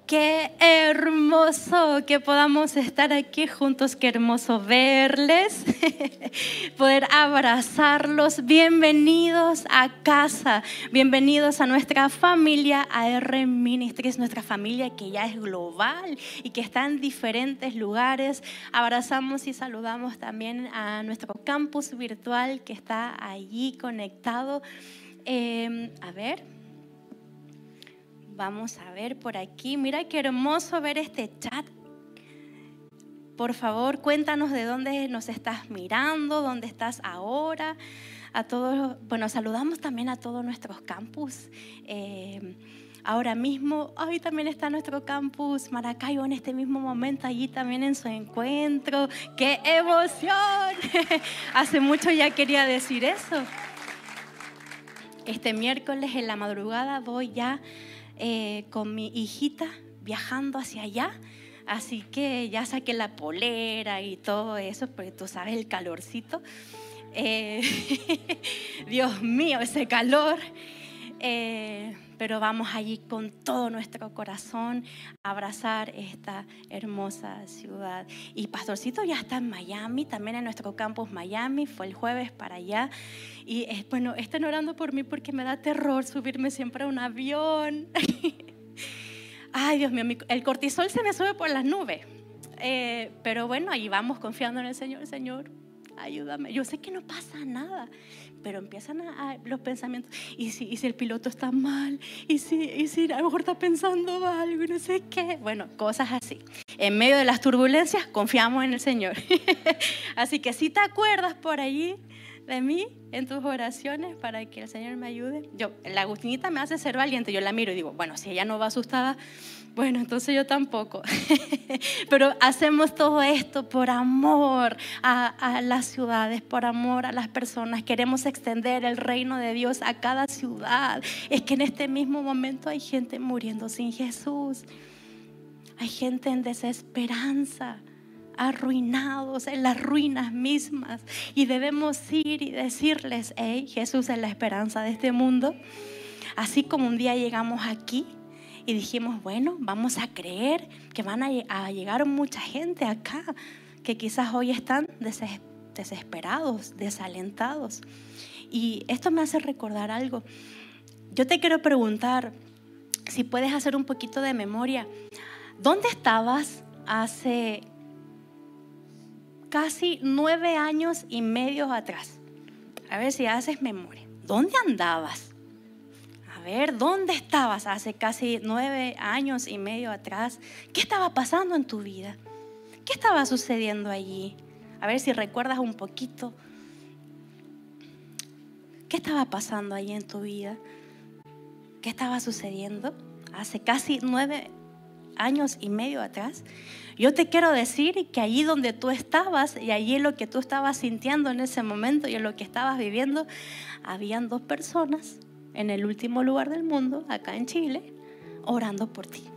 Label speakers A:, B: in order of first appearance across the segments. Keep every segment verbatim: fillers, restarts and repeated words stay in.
A: Qué hermoso que podamos estar aquí juntos, qué hermoso verles, poder abrazarlos. Bienvenidos a casa, bienvenidos a nuestra familia A R Ministries, nuestra familia que ya es global y que está en diferentes lugares. Abrazamos y saludamos también a nuestro campus virtual que está allí conectado. Eh, a ver. Vamos a ver por aquí. Mira qué hermoso ver este chat. Por favor, cuéntanos de dónde nos estás mirando, dónde estás ahora. A todos, bueno, saludamos también a todos nuestros campus. Eh, ahora mismo, hoy también está nuestro campus Maracaibo en este mismo momento, allí también en su encuentro. ¡Qué emoción! Hace mucho ya quería decir eso. Este miércoles en la madrugada voy ya Eh, con mi hijita viajando hacia allá, así que ya saqué la polera y todo eso, porque tú sabes el calorcito. Eh, Dios mío, ese calor. Eh, pero vamos allí con todo nuestro corazón a abrazar esta hermosa ciudad. Y Pastorcito ya está en Miami, también en nuestro campus Miami, fue el jueves para allá. Y es, bueno, estén orando por mí porque me da terror subirme siempre a un avión. Ay, Dios mío, el cortisol se me sube por las nubes. Eh, pero bueno, ahí vamos confiando en el Señor. Señor, ayúdame. Yo sé que no pasa nada, pero empiezan a, a los pensamientos. ¿Y si, y si el piloto está mal? ¿Y si, y si a lo mejor está pensando algo y no sé qué? Bueno, cosas así. En medio de las turbulencias, confiamos en el Señor. Así que si te acuerdas por allí de mí en tus oraciones para que el Señor me ayude. Yo, la Agustinita me hace ser valiente. Yo la miro y digo, bueno, si ella no va asustada, bueno, entonces yo tampoco. Pero hacemos todo esto por amor a, a las ciudades, por amor a las personas. Queremos extender el reino de Dios a cada ciudad. Es que en este mismo momento hay gente muriendo sin Jesús. Hay gente en desesperanza, arruinados en las ruinas mismas, y debemos ir y decirles: hey, Jesús es la esperanza de este mundo. Así como un día llegamos aquí y dijimos, bueno, vamos a creer que van a, a llegar mucha gente acá que quizás hoy están deses, desesperados, desalentados. Y esto me hace recordar algo. Yo te quiero preguntar, si puedes hacer un poquito de memoria, ¿dónde estabas hace casi nueve años y medio atrás? A ver si haces memoria. ¿Dónde andabas? A ver, ¿dónde estabas hace casi nueve años y medio atrás? ¿Qué estaba pasando en tu vida? ¿Qué estaba sucediendo allí? A ver si recuerdas un poquito. ¿Qué estaba pasando allí en tu vida? ¿Qué estaba sucediendo hace casi nueve años y medio atrás? Yo te quiero decir que allí donde tú estabas y allí lo que tú estabas sintiendo en ese momento y en lo que estabas viviendo, habían dos personas en el último lugar del mundo, acá en Chile, orando por ti.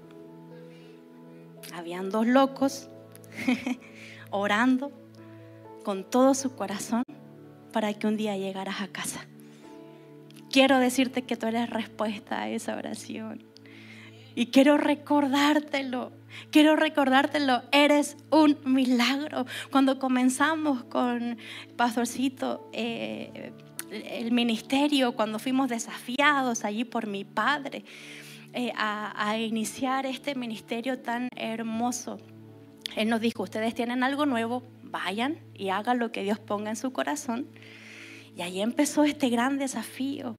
A: Habían dos locos orando con todo su corazón para que un día llegaras a casa. Quiero decirte que tú eres respuesta a esa oración. Y quiero recordártelo, quiero recordártelo, eres un milagro. Cuando comenzamos con Pastorcito eh, el ministerio, cuando fuimos desafiados allí por mi padre eh, a, a iniciar este ministerio tan hermoso, él nos dijo, ustedes tienen algo nuevo, vayan y hagan lo que Dios ponga en su corazón. Y ahí empezó este gran desafío.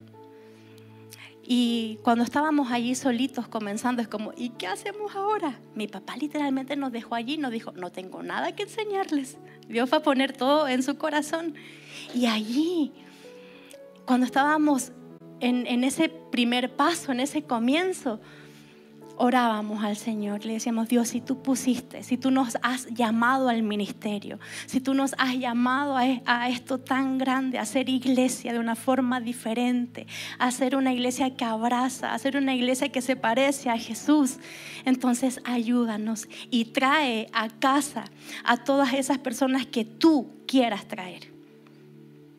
A: Y cuando estábamos allí solitos comenzando, es como, ¿y qué hacemos ahora? Mi papá literalmente nos dejó allí, nos dijo, no tengo nada que enseñarles. Dios va a poner todo en su corazón. Y allí, cuando estábamos en, en ese primer paso, en ese comienzo, orábamos al Señor, le decíamos, Dios, si tú pusiste, si tú nos has llamado al ministerio, si tú nos has llamado a, a esto tan grande, a hacer iglesia de una forma diferente, a hacer una iglesia que abraza, a hacer una iglesia que se parece a Jesús, entonces ayúdanos y trae a casa a todas esas personas que tú quieras traer.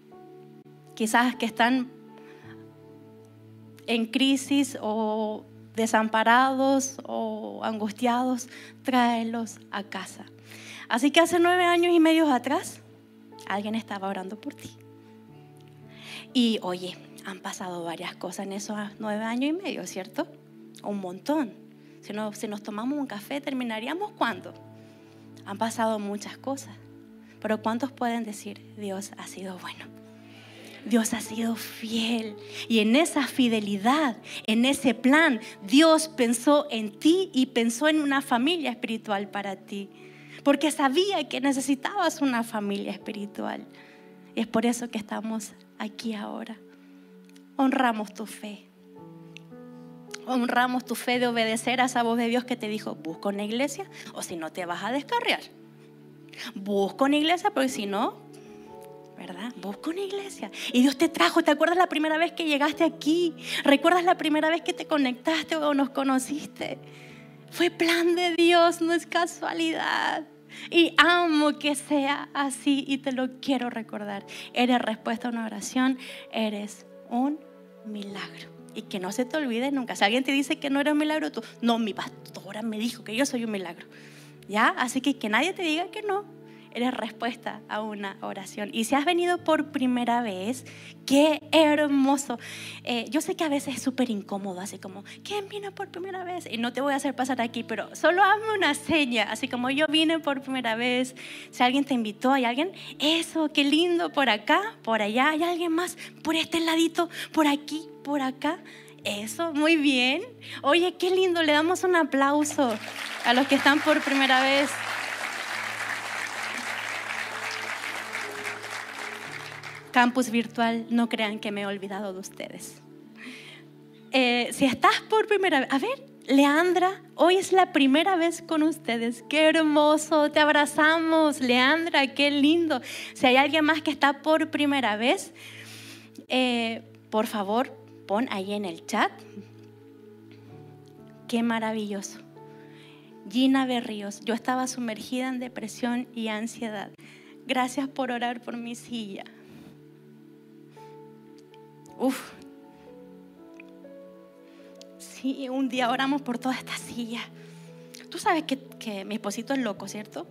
A: Quizás que están en crisis o desamparados o angustiados, tráelos a casa. Así que hace nueve años y medio atrás, alguien estaba orando por ti. Y oye, han pasado varias cosas en esos nueve años y medio, ¿cierto? Un montón. Si, no, si nos tomamos un café, ¿terminaríamos cuándo? Han pasado muchas cosas. Pero ¿cuántos pueden decir, Dios ha sido bueno? Dios ha sido fiel. Y en esa fidelidad, en ese plan, Dios pensó en ti y pensó en una familia espiritual para ti. Porque sabía que necesitabas una familia espiritual. Y es por eso que estamos aquí ahora. Honramos tu fe. Honramos tu fe de obedecer a esa voz de Dios que te dijo, busca una iglesia o si no te vas a descarriar. Busca una iglesia porque si no, ¿verdad? Busca una iglesia. Y Dios te trajo. ¿Te acuerdas la primera vez que llegaste aquí? ¿Recuerdas la primera vez que te conectaste o nos conociste? Fue plan de Dios, no es casualidad. Y amo que sea así y te lo quiero recordar. Eres respuesta a una oración, eres un milagro. Y que no se te olvide nunca. Si alguien te dice que no eres un milagro, tú, no, mi pastora me dijo que yo soy un milagro. ¿Ya? Así que que nadie te diga que no. Eres respuesta a una oración. Y si has venido por primera vez, qué hermoso. Eh, yo sé que a veces es súper incómodo, así como, ¿quién vino por primera vez? Y no te voy a hacer pasar aquí, pero solo hazme una seña, así como yo vine por primera vez. Si alguien te invitó, ¿hay alguien? Eso, qué lindo, por acá, por allá, ¿hay alguien más? Por este ladito, por aquí, por acá. Eso, muy bien. Oye, qué lindo, le damos un aplauso a los que están por primera vez. Campus virtual, no crean que me he olvidado de ustedes. Eh, si estás por primera vez, a ver, Leandra, hoy es la primera vez con ustedes. Qué hermoso, te abrazamos, Leandra, qué lindo. Si hay alguien más que está por primera vez, eh, por favor, pon ahí en el chat. Qué maravilloso. Gina Berríos, yo estaba sumergida en depresión y ansiedad. Gracias por orar por mi silla. Uf. Sí, un día oramos por toda esta silla. Tú sabes que, que mi esposito es loco, ¿cierto?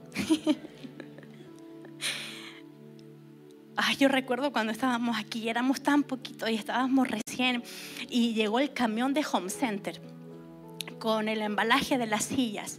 A: Ay, yo recuerdo cuando estábamos aquí, éramos tan poquitos y estábamos recién y llegó el camión de Home Center con el embalaje de las sillas.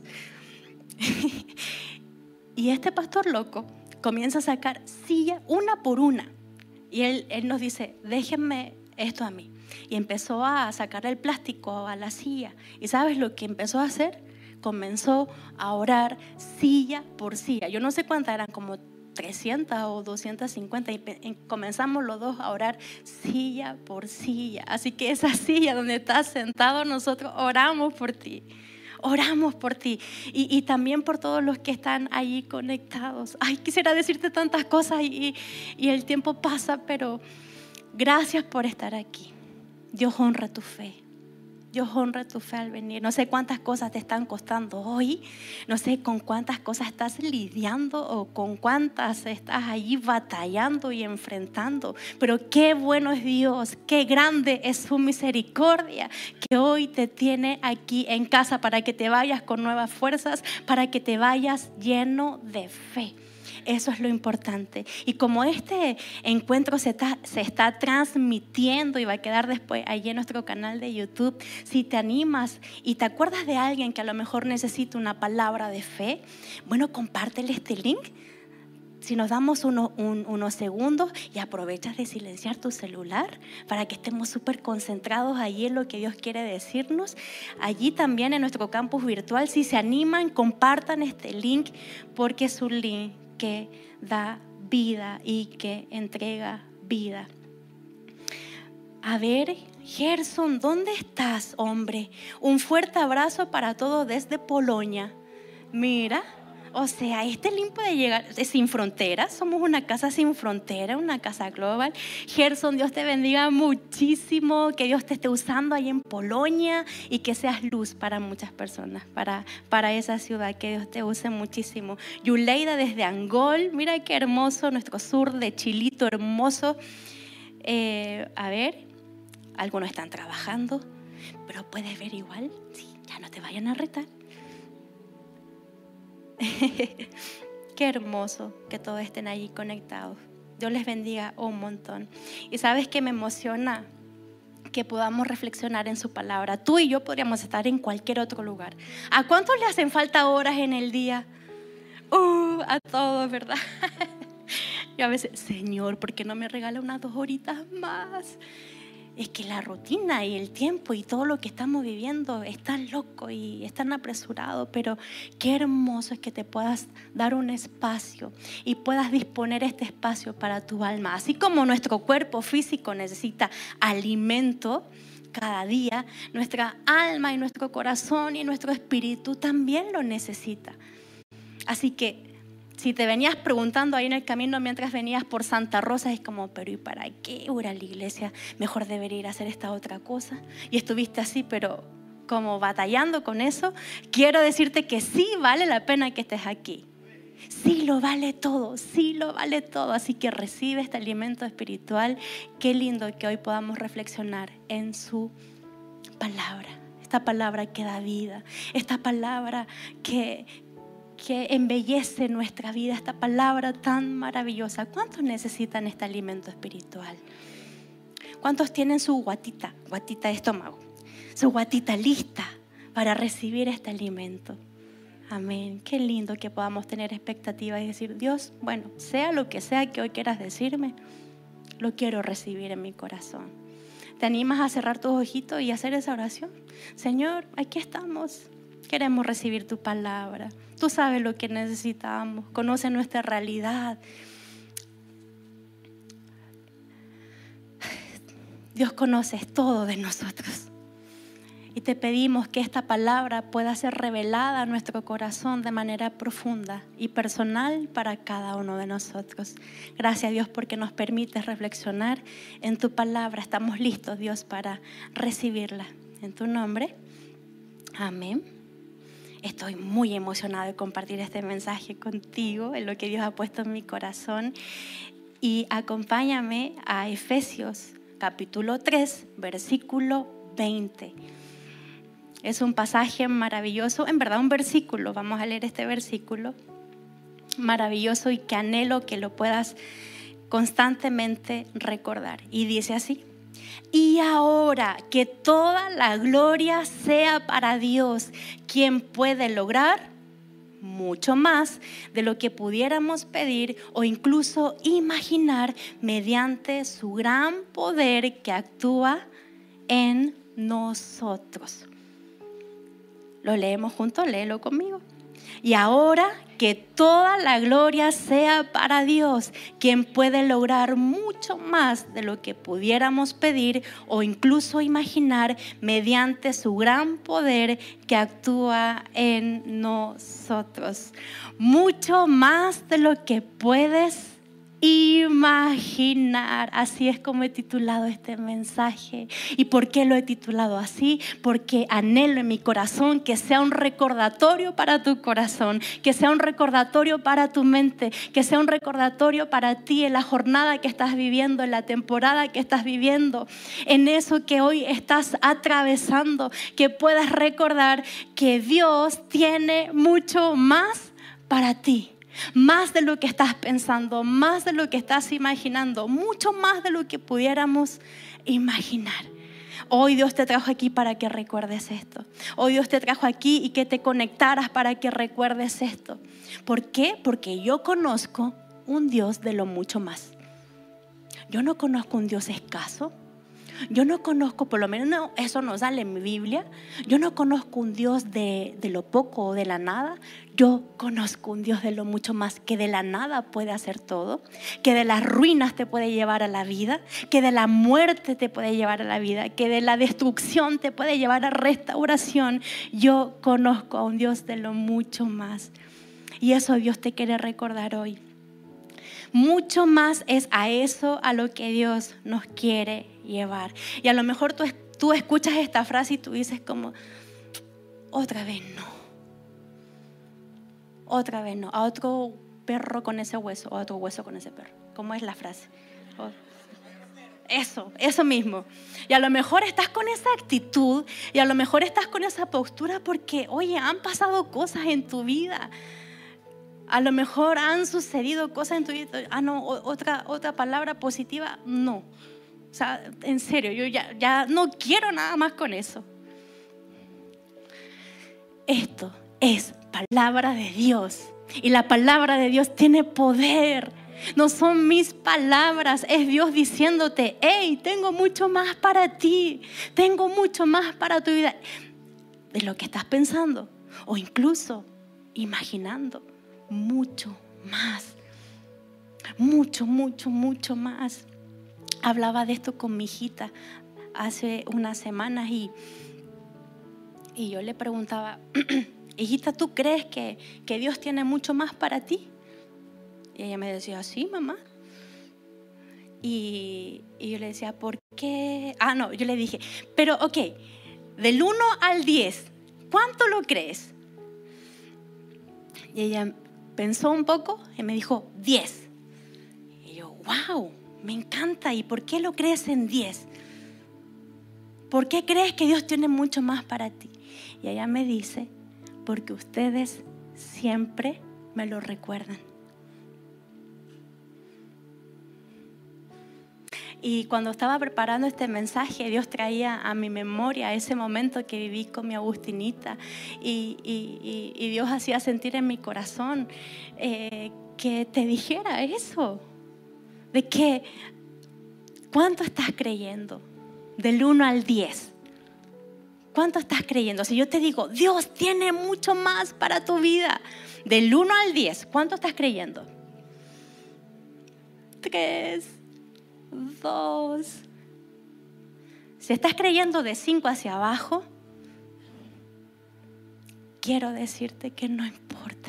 A: Y este pastor loco comienza a sacar silla una por una. Y él, él nos dice, déjenme esto a mí. Y empezó a sacar el plástico a la silla. ¿Y sabes lo que empezó a hacer? Comenzó a orar silla por silla. Yo no sé cuántas eran, como trescientas o doscientas cincuenta. Y comenzamos los dos a orar silla por silla. Así que esa silla donde estás sentado, nosotros oramos por ti. Oramos por ti y, y también por todos los que están allí conectados. Ay, quisiera decirte tantas cosas y, y el tiempo pasa, pero gracias por estar aquí. Dios honra tu fe. Dios honra tu fe al venir. No sé cuántas cosas te están costando hoy. No sé con cuántas cosas estás lidiando o con cuántas estás allí batallando y enfrentando. Pero qué bueno es Dios, qué grande es su misericordia, que hoy te tiene aquí en casa para que te vayas con nuevas fuerzas, para que te vayas lleno de fe. Eso es lo importante. Y como este encuentro se está, se está transmitiendo y va a quedar después allí en nuestro canal de YouTube, si te animas y te acuerdas de alguien que a lo mejor necesita una palabra de fe, bueno, compártele este link. Si nos damos uno, un, unos segundos y aprovechas de silenciar tu celular para que estemos súper concentrados allí en lo que Dios quiere decirnos. Allí también en nuestro campus virtual, si se animan, compartan este link porque es un link que da vida y que entrega vida. A ver, Gerson, ¿dónde estás, hombre? Un fuerte abrazo para todos desde Polonia. Mira, o sea, este link puede llegar sin fronteras. Somos una casa sin frontera, una casa global. Gerson, Dios te bendiga muchísimo, que Dios te esté usando ahí en Polonia y que seas luz para muchas personas, para, para esa ciudad, que Dios te use muchísimo. Yuleida desde Angol, mira qué hermoso, nuestro sur de Chilito, hermoso. Eh, a ver, algunos están trabajando, pero puedes ver igual. Sí, ya no te vayan a retar. Qué hermoso que todos estén allí conectados. Dios les bendiga un montón. Y sabes que me emociona que podamos reflexionar en su palabra. Tú y yo podríamos estar en cualquier otro lugar. ¿A cuántos le hacen falta horas en el día? Uh, a todos, ¿verdad? Y a veces, Señor, ¿por qué no me regala unas dos horitas más? Es que la rutina y el tiempo y todo lo que estamos viviendo es tan loco y es tan apresurado, pero qué hermoso es que te puedas dar un espacio y puedas disponer este espacio para tu alma. Así como nuestro cuerpo físico necesita alimento cada día, nuestra alma y nuestro corazón y nuestro espíritu también lo necesita. Así que si te venías preguntando ahí en el camino mientras venías por Santa Rosa, es como, pero ¿y para qué ir a la iglesia? Mejor debería ir a hacer esta otra cosa. Y estuviste así, pero como batallando con eso. Quiero decirte que sí vale la pena que estés aquí. Sí lo vale todo, sí lo vale todo. Así que recibe este alimento espiritual. Qué lindo que hoy podamos reflexionar en su palabra. Esta palabra que da vida, esta palabra que... que embellece nuestra vida, esta palabra tan maravillosa. ¿Cuántos necesitan este alimento espiritual? ¿Cuántos tienen su guatita, guatita de estómago, su guatita lista para recibir este alimento? Amén. Qué lindo que podamos tener expectativa y decir, Dios, bueno, sea lo que sea que hoy quieras decirme, lo quiero recibir en mi corazón. ¿Te animas a cerrar tus ojitos y hacer esa oración? Señor, aquí estamos. Queremos recibir tu palabra. Tú sabes lo que necesitamos. Conoce nuestra realidad. Dios conoce todo de nosotros. Y te pedimos que esta palabra pueda ser revelada a nuestro corazón de manera profunda y personal para cada uno de nosotros. Gracias, Dios, porque nos permites reflexionar en tu palabra. Estamos listos, Dios, para recibirla. En tu nombre. Amén. Estoy muy emocionada de compartir este mensaje contigo, en lo que Dios ha puesto en mi corazón. Y acompáñame a Efesios capítulo tres, versículo veinte. Es un pasaje maravilloso, en verdad un versículo. Vamos a leer este versículo maravilloso y que anhelo que lo puedas constantemente recordar. Y dice así: y ahora que toda la gloria sea para Dios, quien puede lograr mucho más de lo que pudiéramos pedir o incluso imaginar mediante su gran poder que actúa en nosotros. Lo leemos juntos, léelo conmigo. Y ahora que toda la gloria sea para Dios, quien puede lograr mucho más de lo que pudiéramos pedir o incluso imaginar mediante su gran poder que actúa en nosotros. Mucho más de lo que puedes imaginar. Así es como he titulado este mensaje. ¿Y por qué lo he titulado así? Porque anhelo en mi corazón que sea un recordatorio para tu corazón, que sea un recordatorio para tu mente, que sea un recordatorio para ti en la jornada que estás viviendo, en la temporada que estás viviendo, en eso que hoy estás atravesando, que puedas recordar que Dios tiene mucho más para ti. Más de lo que estás pensando, más de lo que estás imaginando, mucho más de lo que pudiéramos imaginar. Hoy Dios te trajo aquí para que recuerdes esto. Hoy Dios te trajo aquí y que te conectaras para que recuerdes esto. ¿Por qué? Porque yo conozco un Dios de lo mucho más. Yo no conozco un Dios escaso. Yo no conozco, por lo menos no, eso no sale en mi Biblia. Yo no conozco un Dios de, de lo poco o de la nada. Yo conozco un Dios de lo mucho más, que de la nada puede hacer todo, que de las ruinas te puede llevar a la vida, que de la muerte te puede llevar a la vida, que de la destrucción te puede llevar a restauración. Yo conozco a un Dios de lo mucho más. Y eso Dios te quiere recordar hoy. Mucho más es a eso a lo que Dios nos quiere llevar. Y a lo mejor tú, tú escuchas esta frase y tú dices como, otra vez no. Otra vez no. A otro perro con ese hueso, o a otro hueso con ese perro. ¿Cómo es la frase? Oh. Eso, eso mismo. Y a lo mejor estás con esa actitud y a lo mejor estás con esa postura porque, oye, han pasado cosas en tu vida. A lo mejor han sucedido cosas en tu vida. Ah, no, otra, otra palabra positiva, no. O sea, en serio, yo ya, ya no quiero nada más con eso. Esto es palabra de Dios. Y la palabra de Dios tiene poder. No son mis palabras, es Dios diciéndote, hey, tengo mucho más para ti. Tengo mucho más para tu vida. De lo que estás pensando o incluso imaginando. Mucho más. Mucho, mucho, mucho más. Hablaba de esto con mi hijita hace unas semanas y, y yo le preguntaba, hijita, ¿tú crees que, que Dios tiene mucho más para ti? Y ella me decía, sí, mamá. Y, y yo le decía, ¿por qué? Ah, no, yo le dije, pero ok, del uno al diez, ¿cuánto lo crees? Y ella pensó un poco y me dijo, diez. Y yo, wow, me encanta. ¿Y por qué lo crees en diez? ¿Por qué crees que Dios tiene mucho más para ti? Y ella me dice, porque ustedes siempre me lo recuerdan. Y cuando estaba preparando este mensaje, Dios traía a mi memoria ese momento que viví con mi Agustinita. Y, y, y Dios hacía sentir en mi corazón eh, que te dijera eso. De que, ¿cuánto estás creyendo? Del uno al diez. ¿Cuánto estás creyendo? Si yo te digo, Dios tiene mucho más para tu vida. Del uno al diez, ¿cuánto estás creyendo? Tres. Dos. Si estás creyendo de cinco hacia abajo, quiero decirte que no importa.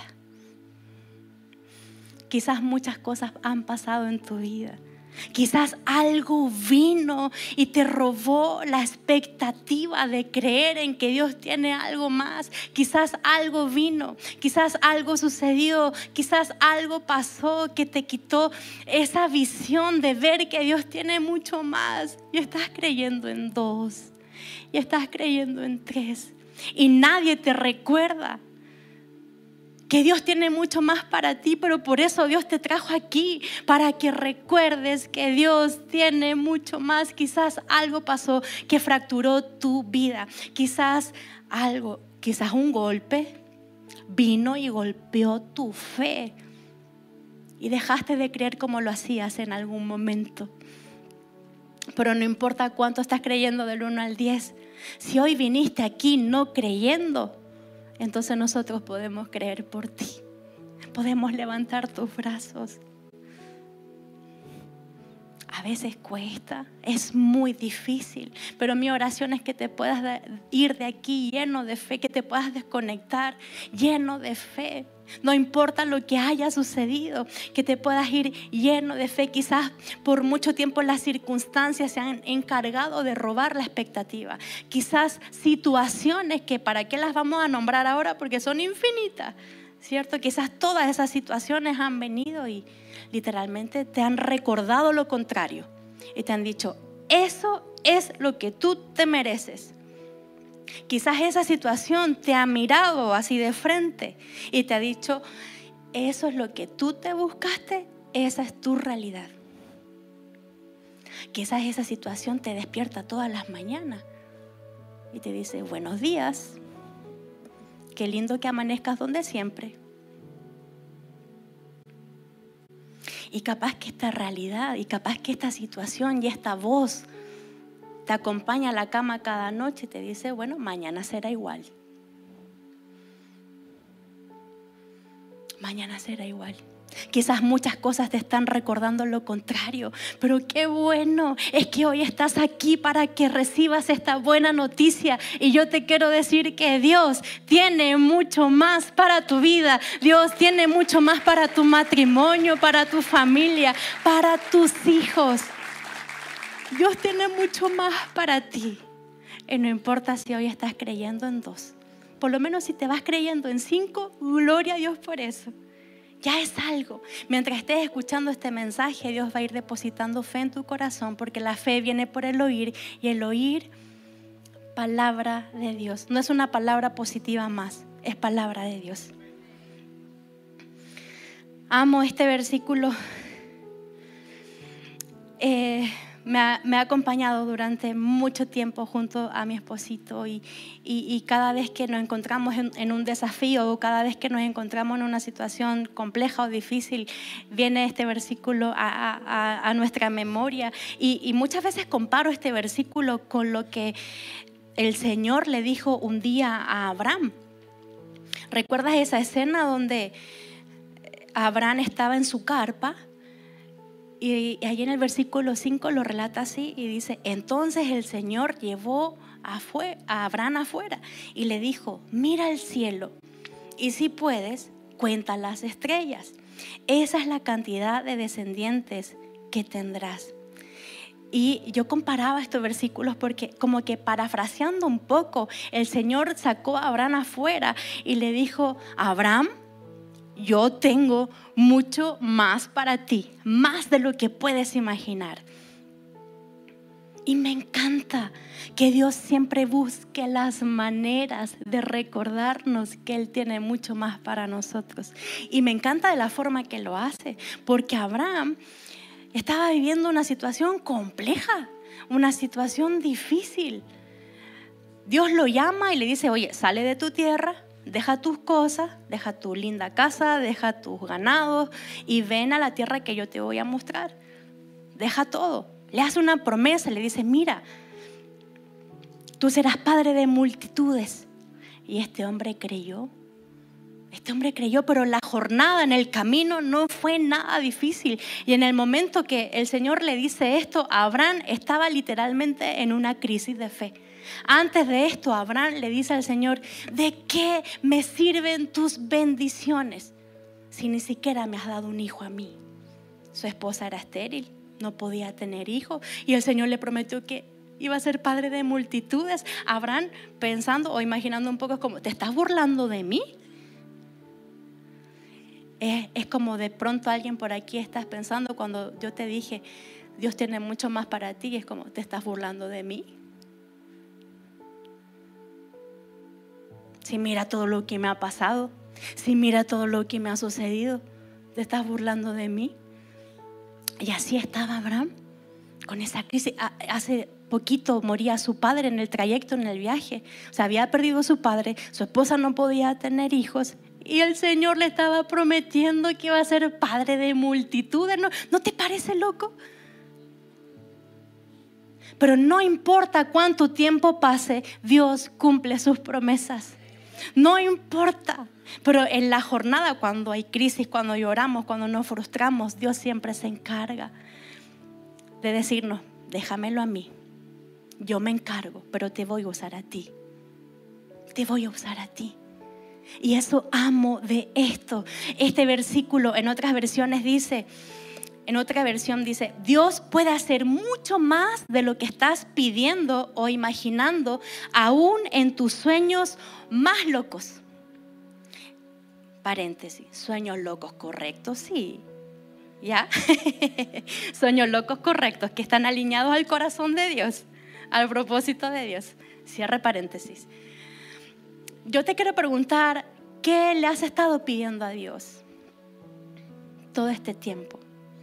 A: Quizás muchas cosas han pasado en tu vida. Quizás algo vino y te robó la expectativa de creer en que Dios tiene algo más. Quizás algo vino, quizás algo sucedió, quizás algo pasó que te quitó esa visión de ver que Dios tiene mucho más. Y estás creyendo en dos, y estás creyendo en tres, y nadie te recuerda que Dios tiene mucho más para ti, pero por eso Dios te trajo aquí, para que recuerdes que Dios tiene mucho más. Quizás algo pasó que fracturó tu vida. Quizás algo, quizás un golpe vino y golpeó tu fe y dejaste de creer como lo hacías en algún momento. Pero no importa cuánto estás creyendo del uno al diez. Si hoy viniste aquí no creyendo, entonces nosotros podemos creer por ti. Podemos levantar tus brazos. A veces cuesta, es muy difícil, pero mi oración es que te puedas ir de aquí lleno de fe, que te puedas desconectar lleno de fe. No importa lo que haya sucedido, que te puedas ir lleno de fe. Quizás por mucho tiempo las circunstancias se han encargado de robar la expectativa. Quizás situaciones que para qué las vamos a nombrar ahora porque son infinitas, ¿cierto? Quizás todas esas situaciones han venido y literalmente te han recordado lo contrario y te han dicho, eso es lo que tú te mereces. Quizás esa situación te ha mirado así de frente y te ha dicho, eso es lo que tú te buscaste, esa es tu realidad. Quizás esa situación te despierta todas las mañanas y te dice, buenos días, qué lindo que amanezcas donde siempre. Y capaz que esta realidad y capaz que esta situación y esta voz te acompaña a la cama cada noche y te dice, bueno, mañana será igual. Mañana será igual. Quizás muchas cosas te están recordando lo contrario, pero qué bueno es que hoy estás aquí para que recibas esta buena noticia. Y yo te quiero decir que Dios tiene mucho más para tu vida. Dios tiene mucho más para tu matrimonio, para tu familia, para tus hijos. Dios tiene mucho más para ti. Y no importa si hoy estás creyendo en dos. Por lo menos si te vas creyendo en cinco, gloria a Dios por eso. Ya es algo. Mientras estés escuchando este mensaje, Dios va a ir depositando fe en tu corazón, porque la fe viene por el oír, y el oír, palabra de Dios. No es una palabra positiva más, es palabra de Dios. Amo este versículo. Eh, me, ha, me ha acompañado durante mucho tiempo junto a mi esposito, y, y, y cada vez que nos encontramos en, en un desafío, o cada vez que nos encontramos en una situación compleja o difícil, viene este versículo a, a, a nuestra memoria, y, y muchas veces comparo este versículo con lo que el Señor le dijo un día a Abraham. ¿Recuerdas esa escena donde Abraham estaba en su carpa? Y ahí en el versículo cinco lo relata así y dice: entonces el Señor llevó a Abraham afuera y le dijo: mira el cielo, y si puedes, cuenta las estrellas. Esa es la cantidad de descendientes que tendrás. Y yo comparaba estos versículos porque, como que parafraseando un poco, el Señor sacó a Abraham afuera y le dijo: Abraham, yo tengo mucho más para ti, más de lo que puedes imaginar. Y me encanta que Dios siempre busque las maneras de recordarnos que Él tiene mucho más para nosotros. Y me encanta de la forma que lo hace, porque Abraham estaba viviendo una situación compleja, una situación difícil. Dios lo llama y le dice: oye, sale de tu tierra, deja tus cosas, deja tu linda casa, deja tus ganados y ven a la tierra que yo te voy a mostrar. Deja todo. Le hace una promesa, le dice: mira, tú serás padre de multitudes. Y este hombre creyó. Este hombre creyó, pero la jornada en el camino no fue nada difícil. Y en el momento que el Señor le dice esto, Abraham estaba literalmente en una crisis de fe. Antes de esto, Abraham le dice al Señor: ¿de qué me sirven tus bendiciones si ni siquiera me has dado un hijo a mí? Su esposa era estéril, no podía tener hijos, y el Señor le prometió que iba a ser padre de multitudes. Abraham, pensando o imaginando un poco, como: ¿te estás burlando de mí? Es, es como de pronto alguien por aquí estás pensando cuando yo te dije: Dios tiene mucho más para ti, y es como: ¿te estás burlando de mí? Si mira todo lo que me ha pasado, si mira todo lo que me ha sucedido, ¿te estás burlando de mí? Y así estaba Abraham con esa crisis. Hace poquito moría su padre en el trayecto, en el viaje. O sea, había perdido a su padre, su esposa no podía tener hijos, y el Señor le estaba prometiendo que iba a ser padre de multitudes. ¿No, ¿no te parece loco? Pero no importa cuánto tiempo pase, Dios cumple sus promesas. No importa. Pero en la jornada, cuando hay crisis, cuando lloramos, cuando nos frustramos, Dios siempre se encarga de decirnos: déjamelo a mí, yo me encargo, pero te voy a usar a ti. Te voy a usar a ti. Y eso amo de esto. Este versículo en otras versiones dice, en otra versión dice: Dios puede hacer mucho más de lo que estás pidiendo o imaginando, aún en tus sueños más locos. Paréntesis, sueños locos correctos, sí. ¿Ya? Sueños locos correctos que están alineados al corazón de Dios, al propósito de Dios. Cierre paréntesis. Yo te quiero preguntar: ¿qué le has estado pidiendo a Dios todo este tiempo?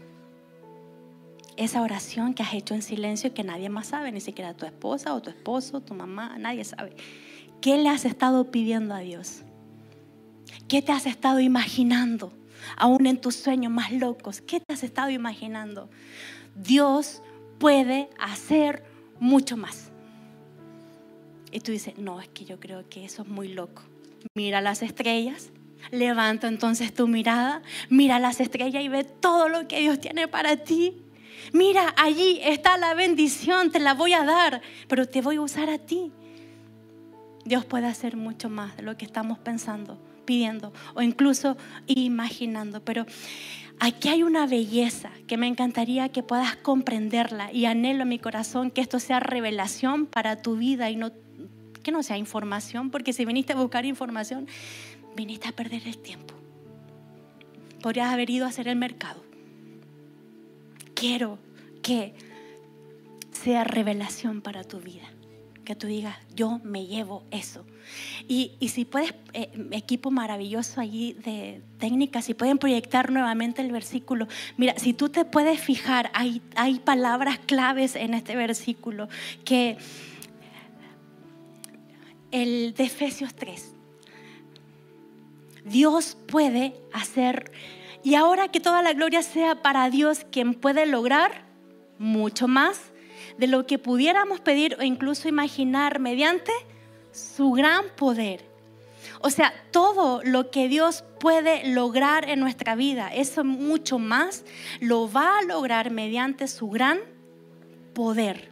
A: Esa oración que has hecho en silencio y que nadie más sabe, ni siquiera tu esposa o tu esposo, tu mamá, nadie sabe. ¿Qué le has estado pidiendo a Dios? ¿Qué te has estado imaginando? Aún en tus sueños más locos, ¿qué te has estado imaginando? Dios puede hacer mucho más. Y tú dices: no, es que yo creo que eso es muy loco. Mira las estrellas. Levanta entonces tu mirada, mira las estrellas y ve todo lo que Dios tiene para ti. Mira, allí está la bendición, te la voy a dar, pero te voy a usar a ti. Dios puede hacer mucho más de lo que estamos pensando, pidiendo o incluso imaginando. Pero aquí hay una belleza que me encantaría que puedas comprenderla, y anhelo en mi corazón que esto sea revelación para tu vida y no, que no sea información, porque si viniste a buscar información, viniste a perder el tiempo. podrías haber ido a hacer el mercado. Quiero que sea revelación para tu vida. Que tú digas, yo me llevo eso. Y, y si puedes, eh, equipo maravilloso allí de técnicas, si pueden proyectar nuevamente el versículo. Mira, si tú te puedes fijar, hay, hay palabras claves en este versículo. Que el de Efesios tres. Dios puede hacer, y ahora que toda la gloria sea para Dios, quien puede lograr mucho más de lo que pudiéramos pedir o incluso imaginar mediante su gran poder. O sea, todo lo que Dios puede lograr en nuestra vida, eso mucho más lo va a lograr mediante su gran poder.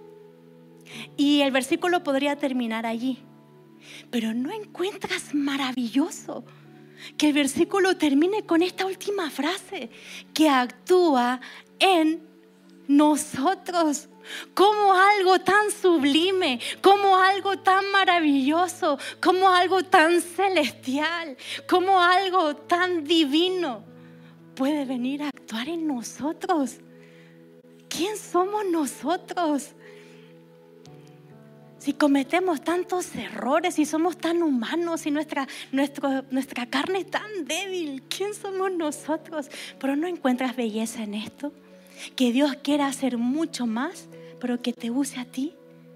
A: Y el versículo podría terminar allí, pero ¿no encuentras maravilloso que el versículo termine con esta última frase? Que actúa en nosotros. Como algo tan sublime, como algo tan maravilloso, como algo tan celestial, como algo tan divino puede venir a actuar en nosotros. ¿Quién somos nosotros? Si cometemos tantos errores y somos tan humanos y nuestra, nuestro, nuestra carne es tan débil, ¿quién somos nosotros? Pero ¿no encuentras belleza en esto? Que Dios quiera hacer mucho más, pero que te use a ti.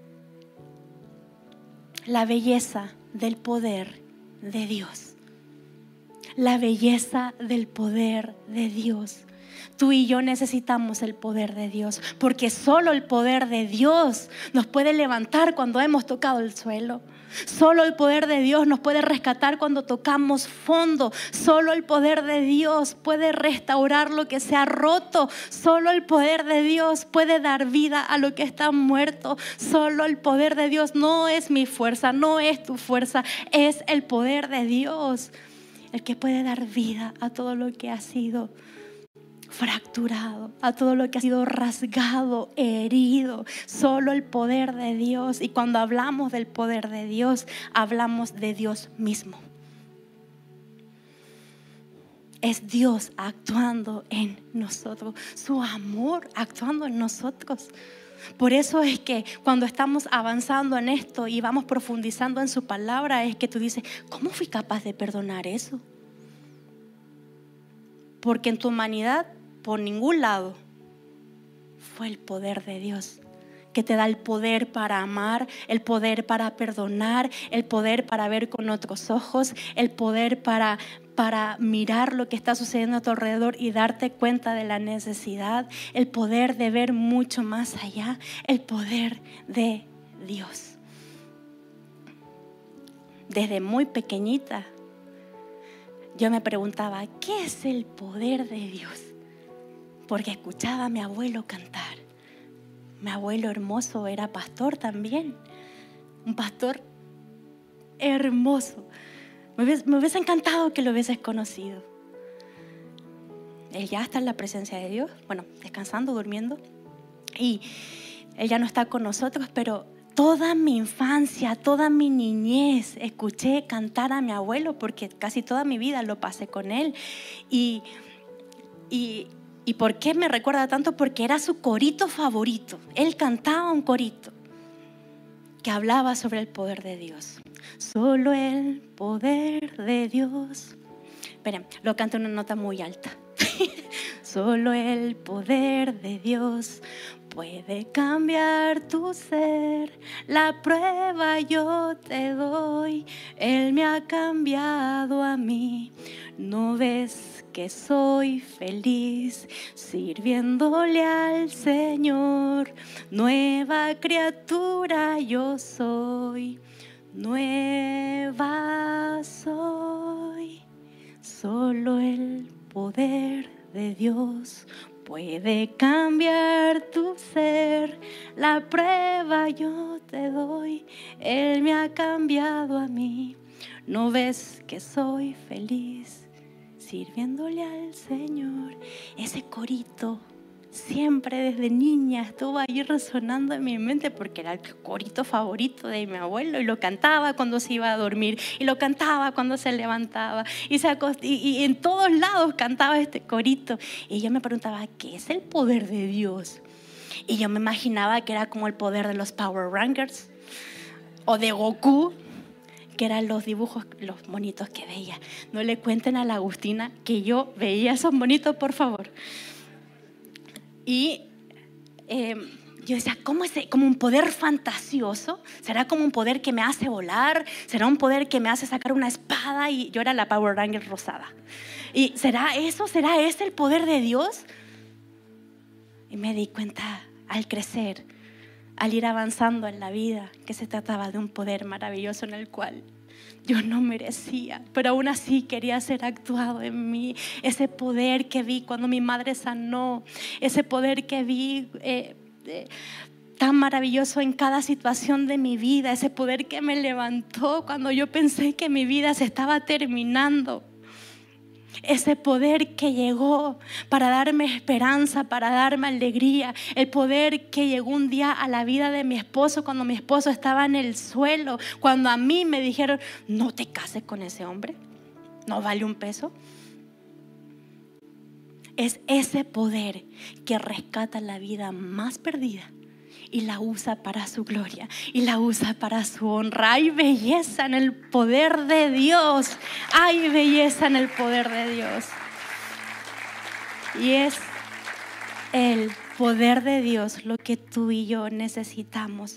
A: La belleza del poder de Dios. La belleza del poder de Dios. Tú y yo necesitamos el poder de Dios, porque solo el poder de Dios nos puede levantar cuando hemos tocado el suelo. Solo el poder de Dios nos puede rescatar cuando tocamos fondo. Solo el poder de Dios puede restaurar lo que se ha roto. Solo el poder de Dios puede dar vida a lo que está muerto. Solo el poder de Dios. No es mi fuerza, no es tu fuerza, es el poder de Dios el que puede dar vida a todo lo que ha sido fracturado, a todo lo que ha sido rasgado, herido. Solo el poder de Dios. Y cuando hablamos del poder de Dios, hablamos de Dios mismo. Es Dios actuando en nosotros, su amor actuando en nosotros. Por eso es que cuando estamos avanzando en esto y vamos profundizando en su palabra, es que tú dices, ¿cómo fui capaz de perdonar eso? Porque en tu humanidad, por ningún lado, fue el poder de Dios que te da el poder para amar, el poder para perdonar, el poder para ver con otros ojos, el poder para, para mirar lo que está sucediendo a tu alrededor y darte cuenta de la necesidad, el poder de ver mucho más allá, el poder de Dios. Desde muy pequeñita yo me preguntaba, ¿qué es el poder de Dios? Porque escuchaba a mi abuelo cantar. Mi abuelo hermoso era pastor también. Un pastor hermoso. Me hubiese, me hubiese encantado que lo hubieses conocido. Él ya está en la presencia de Dios. Bueno, descansando, durmiendo. Y él ya no está con nosotros, pero toda mi infancia, toda mi niñez, escuché cantar a mi abuelo porque casi toda mi vida lo pasé con él. Y... y ¿Y por qué me recuerda tanto? Porque era su corito favorito. Él cantaba un corito que hablaba sobre el poder de Dios. Solo el poder de Dios. Esperen, lo canto en una nota muy alta. Solo el poder de Dios puede cambiar tu ser. La prueba yo te doy. Él me ha cambiado a mí. ¿No ves que soy feliz sirviéndole al Señor? Nueva criatura yo soy. Nueva soy. Solo el poder de Dios puede cambiar tu ser. La prueba yo te doy. Él me ha cambiado a mí. ¿No ves que soy feliz sirviéndole al Señor? Ese corito siempre desde niña estuvo ahí resonando en mi mente porque era el corito favorito de mi abuelo y lo cantaba cuando se iba a dormir y lo cantaba cuando se levantaba y, se acost- y, y en todos lados cantaba este corito. Y yo me preguntaba, ¿qué es el poder de Dios? Y yo me imaginaba que era como el poder de los Power Rangers o de Goku, que eran los dibujos, los monitos que veía. No le cuenten a la Agustina que yo veía esos monitos, por favor. Y eh, yo decía, ¿cómo es? ¿Como un poder fantasioso? ¿Será como un poder que me hace volar? ¿Será un poder que me hace sacar una espada? Y yo era la Power Ranger rosada. ¿Y será eso? ¿Será ese el poder de Dios? Y me di cuenta al crecer, al ir avanzando en la vida, que se trataba de un poder maravilloso en el cual yo no merecía, pero aún así quería ser actuado en mí. Ese poder que vi cuando mi madre sanó, ese poder que vi eh, eh, tan maravilloso en cada situación de mi vida, ese poder que me levantó cuando yo pensé que mi vida se estaba terminando. Ese poder que llegó para darme esperanza, para darme alegría. El poder que llegó un día a la vida de mi esposo cuando mi esposo estaba en el suelo. Cuando a mí me dijeron, no te cases con ese hombre, no vale un peso. Es ese poder que rescata la vida más perdida y la usa para su gloria y la usa para su honra. Hay belleza en el poder de Dios. Hay belleza en el poder de Dios. Y es el poder de Dios lo que tú y yo necesitamos.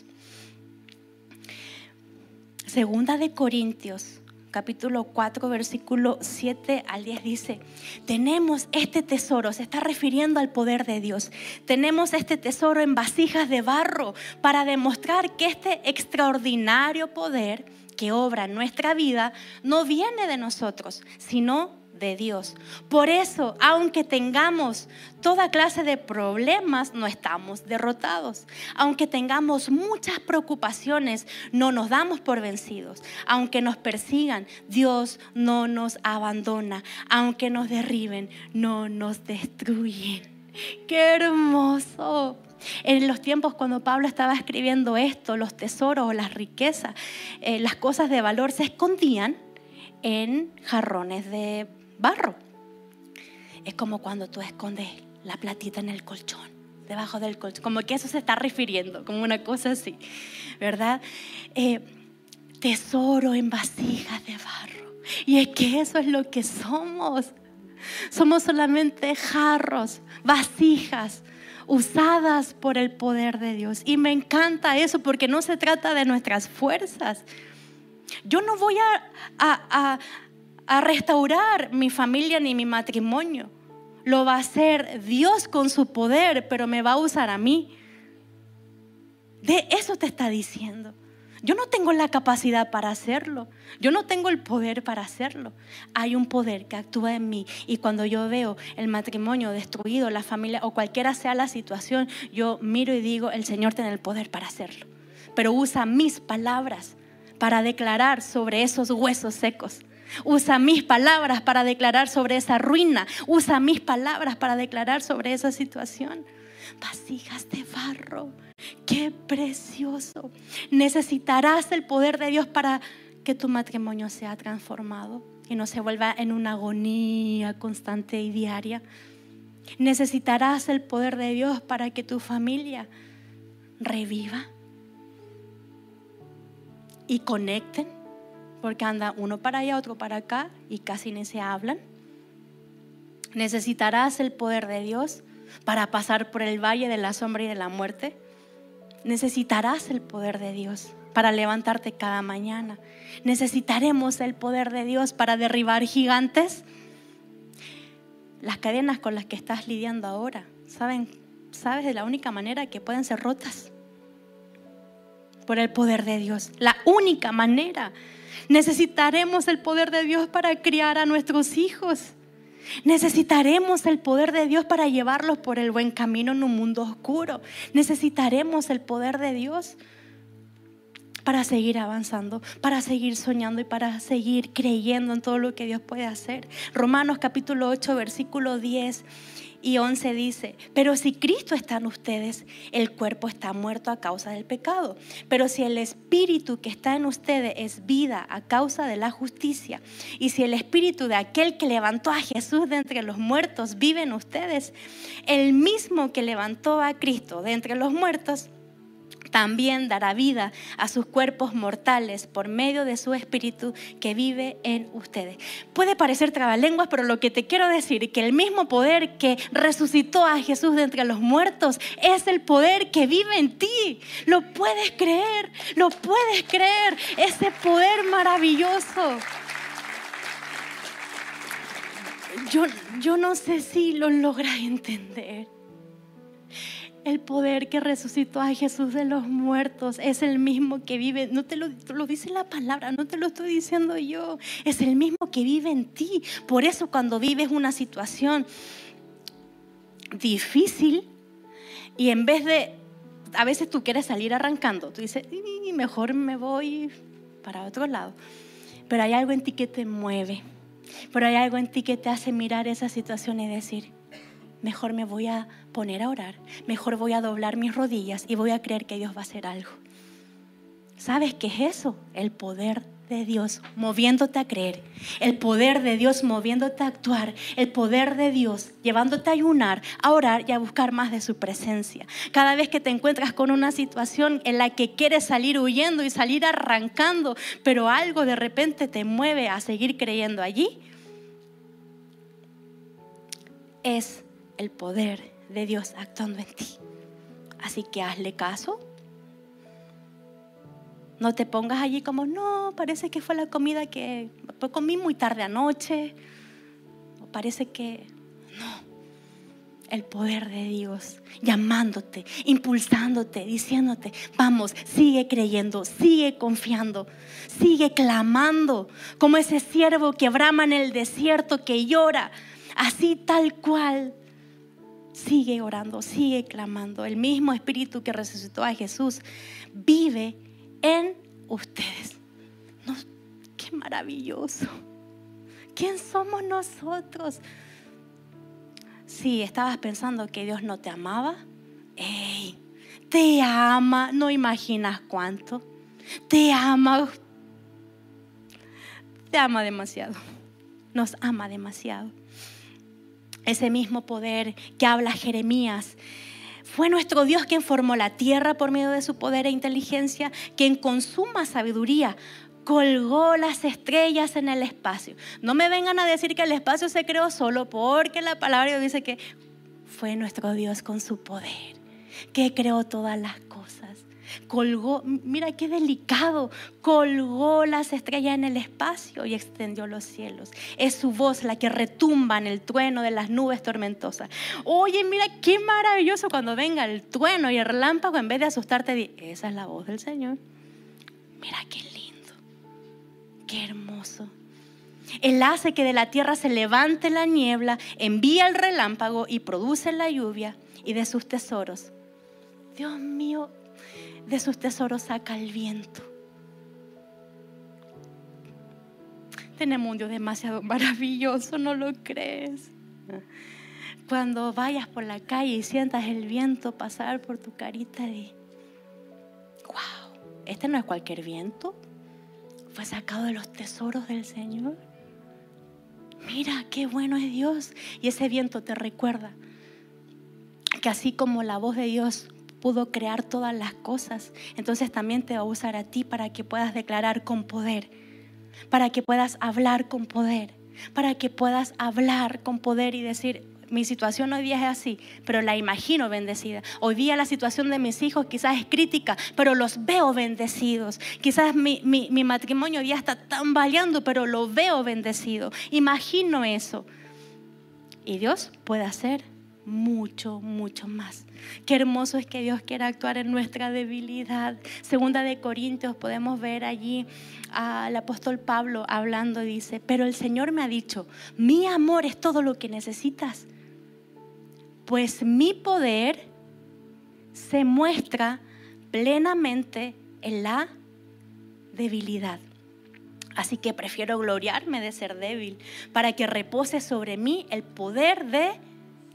A: Segunda de Corintios, capítulo cuatro, versículo siete al diez dice, tenemos este tesoro, se está refiriendo al poder de Dios. Tenemos este tesoro en vasijas de barro para demostrar que este extraordinario poder que obra en nuestra vida no viene de nosotros, sino de Dios. Por eso, aunque tengamos toda clase de problemas, no estamos derrotados. Aunque tengamos muchas preocupaciones, no nos damos por vencidos. Aunque nos persigan, Dios no nos abandona. Aunque nos derriben, no nos destruyen. ¡Qué hermoso! En los tiempos cuando Pablo estaba escribiendo esto, los tesoros o las riquezas, eh, las cosas de valor se escondían en jarrones de barro. Es como cuando tú escondes la platita en el colchón, debajo del colchón, como que eso se está refiriendo, como una cosa así, ¿verdad? Eh, tesoro en vasijas de barro. Y es que eso es lo que somos. Somos solamente jarros, vasijas usadas por el poder de Dios. Y me encanta eso porque no se trata de nuestras fuerzas. Yo no voy a, a, a, a restaurar mi familia ni mi matrimonio. Lo va a hacer Dios con su poder, pero me va a usar a mí. De eso te está diciendo. Yo no tengo la capacidad para hacerlo. Yo no tengo el poder para hacerlo. Hay un poder que actúa en mí. Y cuando yo veo el matrimonio destruido, la familia o cualquiera sea la situación, yo miro y digo, el Señor tiene el poder para hacerlo. Pero usa mis palabras para declarar sobre esos huesos secos. Usa mis palabras para declarar sobre esa ruina. Usa mis palabras para declarar sobre esa situación. Vasijas de barro. ¡Qué precioso! Necesitarás el poder de Dios para que tu matrimonio sea transformado y no se vuelva en una agonía constante y diaria. Necesitarás el poder de Dios para que tu familia reviva y conecten, porque anda uno para allá, otro para acá y casi ni se hablan. Necesitarás el poder de Dios para pasar por el valle de la sombra y de la muerte. Necesitarás el poder de Dios para levantarte cada mañana. Necesitaremos el poder de Dios para derribar gigantes. Las cadenas con las que estás lidiando ahora, ¿saben? ¿Sabes de la única manera que pueden ser rotas? Por el poder de Dios. La única manera. Necesitaremos el poder de Dios para criar a nuestros hijos. Necesitaremos el poder de Dios para llevarlos por el buen camino en un mundo oscuro. Necesitaremos el poder de Dios para seguir avanzando, para seguir soñando y para seguir creyendo en todo lo que Dios puede hacer. Romanos capítulo ocho, versículo diez y once dice: pero si Cristo está en ustedes, el cuerpo está muerto a causa del pecado. Pero si el Espíritu que está en ustedes es vida a causa de la justicia, y si el Espíritu de aquel que levantó a Jesús de entre los muertos vive en ustedes, el mismo que levantó a Cristo de entre los muertos también dará vida a sus cuerpos mortales por medio de su Espíritu que vive en ustedes. Puede parecer trabalenguas, pero lo que te quiero decir es que el mismo poder que resucitó a Jesús de entre los muertos es el poder que vive en ti. Lo puedes creer, lo puedes creer, ese poder maravilloso. Yo, yo no sé si lo logras entender. El poder que resucitó a Jesús de los muertos es el mismo que vive, no te lo, te lo dice la palabra, no te lo estoy diciendo yo, es el mismo que vive en ti. Por eso cuando vives una situación difícil y en vez de, a veces tú quieres salir arrancando, tú dices, mejor me voy para otro lado, pero hay algo en ti que te mueve, pero hay algo en ti que te hace mirar esa situación y decir: mejor me voy a poner a orar, mejor voy a doblar mis rodillas y voy a creer que Dios va a hacer algo. ¿Sabes qué es eso? El poder de Dios moviéndote a creer, el poder de Dios moviéndote a actuar, el poder de Dios llevándote a ayunar, a orar y a buscar más de su presencia. Cada vez que te encuentras con una situación en la que quieres salir huyendo y salir arrancando, pero algo de repente te mueve a seguir creyendo allí, es el poder de Dios actuando en ti. Así que hazle caso. No te pongas allí como: no, parece que fue la comida que comí muy tarde anoche. O parece que no. El poder de Dios llamándote, impulsándote, diciéndote: vamos, sigue creyendo, sigue confiando, sigue clamando, como ese siervo que brama en el desierto, que llora, así tal cual. Sigue orando, sigue clamando. El mismo Espíritu que resucitó a Jesús vive en ustedes. No, qué maravilloso. ¿Quién somos nosotros? Si estabas pensando que Dios no te amaba, ¡ey! Te ama, no imaginas cuánto. Te ama. Te ama demasiado. Nos ama demasiado. Ese mismo poder que habla Jeremías, fue nuestro Dios quien formó la tierra por medio de su poder e inteligencia, quien con suma sabiduría colgó las estrellas en el espacio. No me vengan a decir que el espacio se creó solo, porque la palabra dice que fue nuestro Dios con su poder que creó todas las cosas. Colgó, mira qué delicado, colgó las estrellas en el espacio y extendió los cielos. Es su voz la que retumba en el trueno de las nubes tormentosas. Oye, mira qué maravilloso cuando venga el trueno y el relámpago, en vez de asustarte, di, esa es la voz del Señor. Mira qué lindo, qué hermoso. Él hace que de la tierra se levante la niebla, envía el relámpago y produce la lluvia, y de sus tesoros, Dios mío, de sus tesoros saca el viento. Tenemos un Dios demasiado maravilloso, ¿no lo crees? Cuando vayas por la calle y sientas el viento pasar por tu carita, di: wow, este no es cualquier viento, fue sacado de los tesoros del Señor. Mira qué bueno es Dios. Y ese viento te recuerda que así como la voz de Dios pudo crear todas las cosas, entonces también te va a usar a ti para que puedas declarar con poder, para que puedas hablar con poder, para que puedas hablar con poder y decir: mi situación hoy día es así, pero la imagino bendecida. Hoy día la situación de mis hijos quizás es crítica, pero los veo bendecidos. Quizás mi, mi, mi matrimonio hoy día está tambaleando, pero lo veo bendecido. Imagino eso. Y Dios puede hacer mucho, mucho más. Qué hermoso es que Dios quiera actuar en nuestra debilidad. Segunda de Corintios, podemos ver allí al apóstol Pablo hablando, dice: pero el Señor me ha dicho, mi amor es todo lo que necesitas, pues mi poder se muestra plenamente en la debilidad. Así que prefiero gloriarme de ser débil, para que repose sobre mí el poder de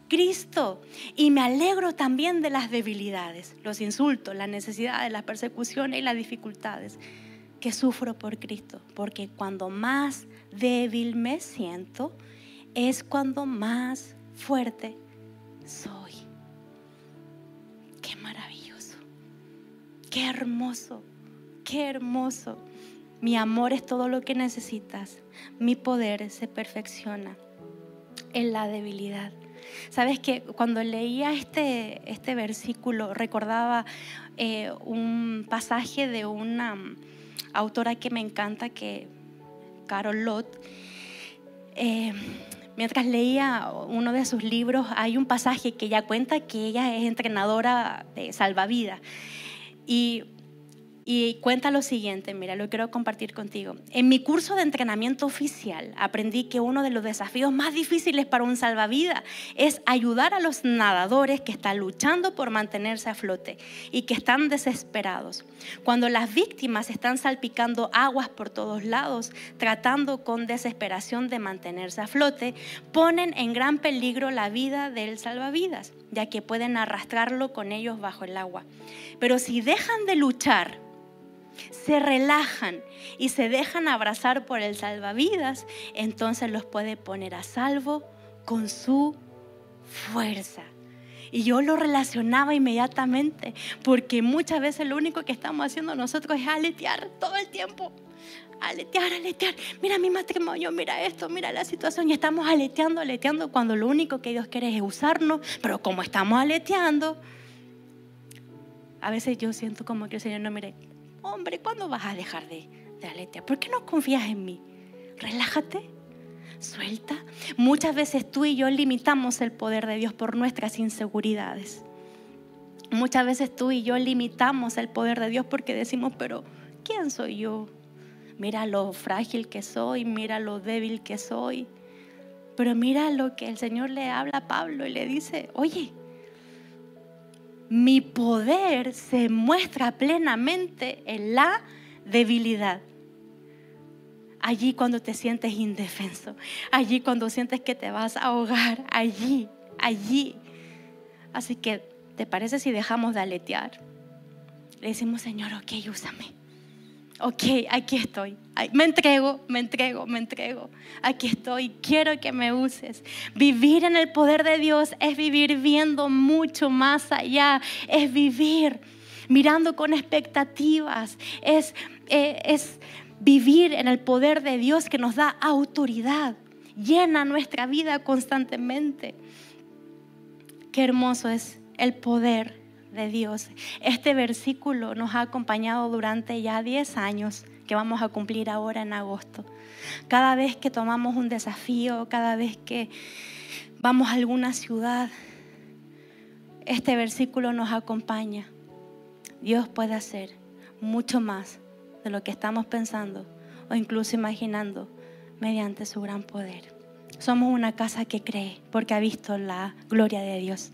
A: Cristo y me alegro también de las debilidades, los insultos, las necesidades, las persecuciones y las dificultades que sufro por Cristo, porque cuando más débil me siento es cuando más fuerte soy. Qué maravilloso, qué hermoso, qué hermoso. Mi amor es todo lo que necesitas. Mi poder se perfecciona en la debilidad. Sabes que cuando leía este, este versículo recordaba eh, un pasaje de una um, autora que me encanta, que Carol Lott. Eh, mientras leía uno de sus libros, hay un pasaje que ella cuenta que ella es entrenadora de salvavidas y Y cuenta lo siguiente, mira, lo quiero compartir contigo. En mi curso de entrenamiento oficial aprendí que uno de los desafíos más difíciles para un salvavidas es ayudar a los nadadores que están luchando por mantenerse a flote y que están desesperados. Cuando las víctimas están salpicando aguas por todos lados, tratando con desesperación de mantenerse a flote, ponen en gran peligro la vida del salvavidas, ya que pueden arrastrarlo con ellos bajo el agua. Pero si dejan de luchar, se relajan y se dejan abrazar por el salvavidas, entonces los puede poner a salvo con su fuerza. Y yo lo relacionaba inmediatamente, porque muchas veces lo único que estamos haciendo nosotros es aletear todo el tiempo. Aletear, aletear. Mira mi matrimonio, mira esto, mira la situación. Y estamos aleteando, aleteando, cuando lo único que Dios quiere es usarnos. Pero como estamos aleteando, a veces yo siento como que el Señor no mire. Hombre, ¿cuándo vas a dejar de, de aletear? ¿Por qué no confías en mí? Relájate, suelta. Muchas veces tú y yo limitamos el poder de Dios por nuestras inseguridades. Muchas veces tú y yo limitamos el poder de Dios porque decimos, pero ¿quién soy yo? Mira lo frágil que soy, mira lo débil que soy. Pero mira lo que el Señor le habla a Pablo y le dice, oye, mi poder se muestra plenamente en la debilidad. Allí cuando te sientes indefenso, allí cuando sientes que te vas a ahogar, allí, allí. Así que, ¿te parece si dejamos de aletear? Le decimos, Señor, ok, úsame. Ok, aquí estoy. Me entrego, me entrego, me entrego. Aquí estoy, quiero que me uses. Vivir en el poder de Dios es vivir viendo mucho más allá. Es vivir mirando con expectativas. Es, eh, es vivir en el poder de Dios que nos da autoridad. Llena nuestra vida constantemente. Qué hermoso es el poder de Dios. Este versículo nos ha acompañado durante ya diez años que vamos a cumplir ahora en agosto. Cada vez que tomamos un desafío, cada vez que vamos a alguna ciudad, este versículo nos acompaña. Dios puede hacer mucho más de lo que estamos pensando o incluso imaginando mediante su gran poder. Somos una casa que cree porque ha visto la gloria de Dios.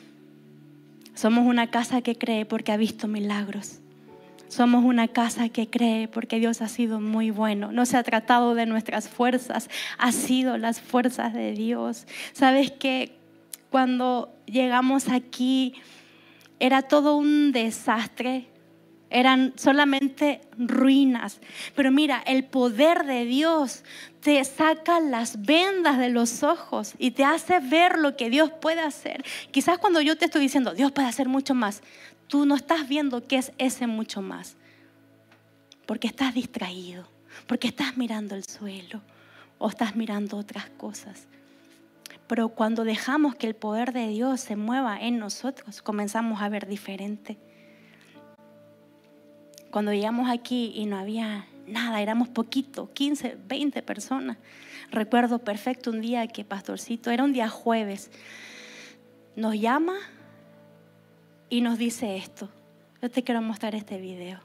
A: Somos una casa que cree porque ha visto milagros. Somos una casa que cree porque Dios ha sido muy bueno. No se ha tratado de nuestras fuerzas, ha sido las fuerzas de Dios. ¿Sabes que cuando llegamos aquí era todo un desastre? Eran solamente ruinas. Pero mira, el poder de Dios te saca las vendas de los ojos y te hace ver lo que Dios puede hacer. Quizás cuando yo te estoy diciendo, Dios puede hacer mucho más, tú no estás viendo qué es ese mucho más. Porque estás distraído, porque estás mirando el suelo o estás mirando otras cosas. Pero cuando dejamos que el poder de Dios se mueva en nosotros, comenzamos a ver diferente. Cuando llegamos aquí y no había nada, éramos poquito, quince, veinte personas. Recuerdo perfecto un día que Pastorcito, era un día jueves, nos llama y nos dice esto. Yo te quiero mostrar este video.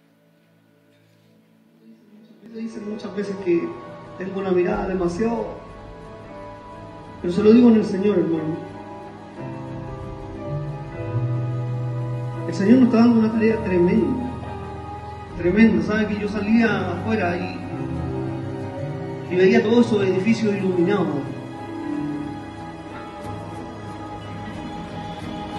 B: Me dicen muchas veces que tengo una mirada demasiado, pero se lo digo en el Señor, hermano. El Señor nos está dando una tarea tremenda. Tremendo, ¿sabe? Que yo salía afuera y, y veía todos esos edificios iluminados.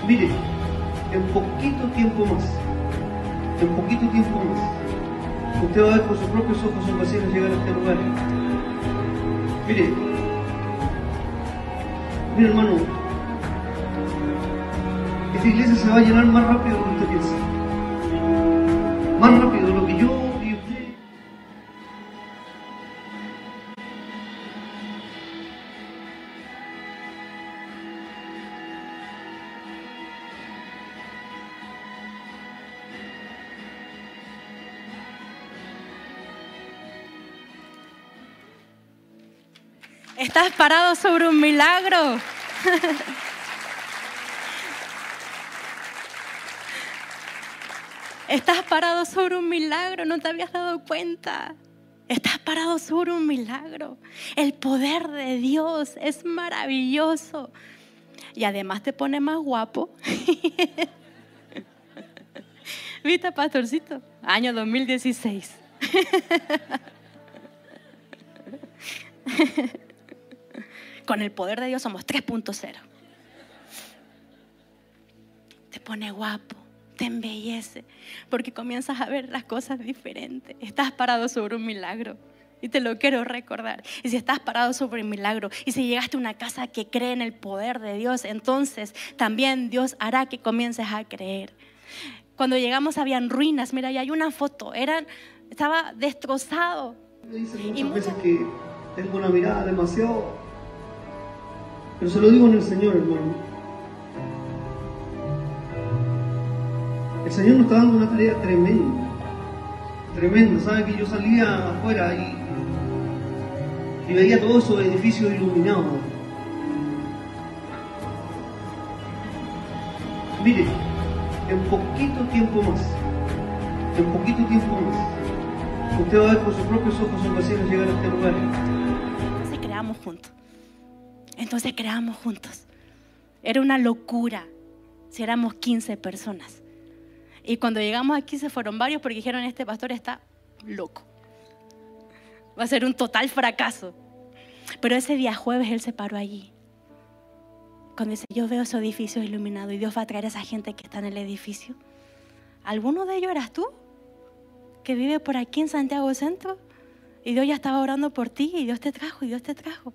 B: Mire, en poquito tiempo más, en poquito tiempo más, usted va a ver por sus propios ojos sus vecinos llegar a este lugar. Mire, mire hermano, esta iglesia se va a llenar más rápido de lo que usted piensa. Más rápido de lo que yo y usted.
A: Estás parado sobre un milagro. Estás parado sobre un milagro, no te habías dado cuenta. Estás parado sobre un milagro. El poder de Dios es maravilloso. Y además te pone más guapo. ¿Viste, pastorcito? Año dos mil dieciséis. Con el poder de Dios somos tres punto cero. Te pone guapo, te embellece, porque comienzas a ver las cosas diferentes. Estás parado sobre un milagro y te lo quiero recordar. Y si estás parado sobre un milagro y si llegaste a una casa que cree en el poder de Dios, entonces también Dios hará que comiences a creer. Cuando llegamos habían ruinas, mira, y hay una foto, eran, estaba destrozado.
B: Me dicen muchas
A: Y
B: veces
A: muchas-
B: que tengo una mirada demasiado, pero se lo digo en el Señor, hermano. El Señor nos está dando una tarea tremenda, tremenda. Sabe que yo salía afuera y, y veía todos esos edificios iluminados. Mire, en poquito tiempo más, en poquito tiempo más, usted va a ver por sus propios ojos sus vecinos llegar a este lugar.
A: Entonces creamos juntos. Entonces creamos juntos. Era una locura si éramos quince personas. Y cuando llegamos aquí se fueron varios porque dijeron, este pastor está loco. Va a ser un total fracaso. Pero ese día jueves él se paró allí. Cuando dice, yo veo esos edificios iluminados y Dios va a traer a esa gente que está en el edificio. ¿Alguno de ellos eras tú? Que vive por aquí en Santiago Centro. Y Dios ya estaba orando por ti y Dios te trajo y Dios te trajo.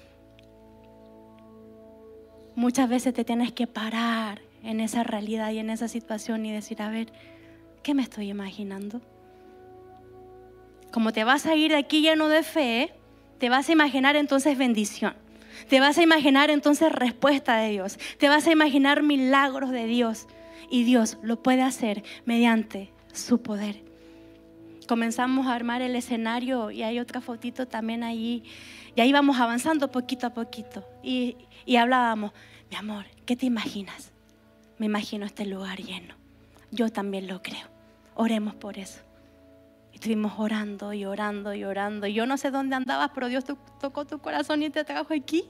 A: Muchas veces te tienes que parar en esa realidad y en esa situación y decir, a ver, ¿qué me estoy imaginando? Como te vas a ir de aquí lleno de fe, te vas a imaginar entonces bendición. Te vas a imaginar entonces respuesta de Dios. Te vas a imaginar milagros de Dios. Y Dios lo puede hacer mediante su poder. Comenzamos a armar el escenario y hay otra fotito también allí. Y ahí vamos avanzando poquito a poquito. Y, y hablábamos, mi amor, ¿qué te imaginas? Me imagino este lugar lleno. Yo también lo creo. Oremos por eso. Estuvimos orando y orando y orando. Yo no sé dónde andabas, pero Dios to- tocó tu corazón y te trajo aquí.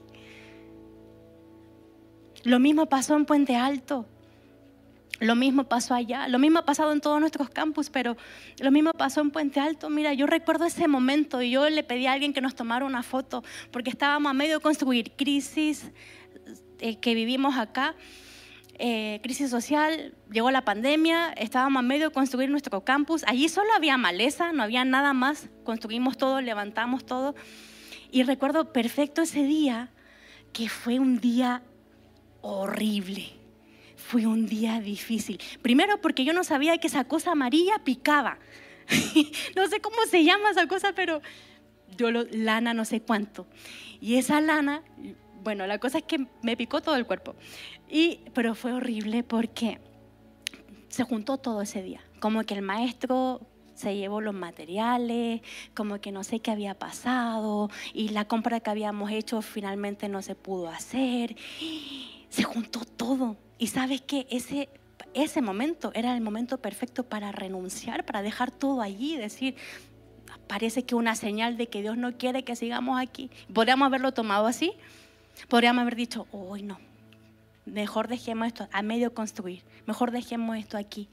A: Lo mismo pasó en Puente Alto. Lo mismo pasó allá. Lo mismo ha pasado en todos nuestros campus, pero lo mismo pasó en Puente Alto. Mira, yo recuerdo ese momento y yo le pedí a alguien que nos tomara una foto porque estábamos a medio de construir crisis eh, que vivimos acá. Eh, crisis social, llegó la pandemia, estábamos a medio de construir nuestro campus. Allí solo había maleza, no había nada más. Construimos todo, levantamos todo. Y recuerdo perfecto ese día, que fue un día horrible. Fue un día difícil. Primero porque yo no sabía que esa cosa amarilla picaba. No sé cómo se llama esa cosa, pero yo lo, lana no sé cuánto. Y esa lana, bueno, la cosa es que me picó todo el cuerpo. Y, pero fue horrible porque se juntó todo ese día. Como que el maestro se llevó los materiales, como que no sé qué había pasado y la compra que habíamos hecho finalmente no se pudo hacer. Se juntó todo. Y sabes que ese, ese momento era el momento perfecto para renunciar, para dejar todo allí y decir, parece que una señal de que Dios no quiere que sigamos aquí. Podríamos haberlo tomado así. Podríamos haber dicho, hoy no. Mejor dejemos esto a medio construir. Mejor dejemos esto aquí.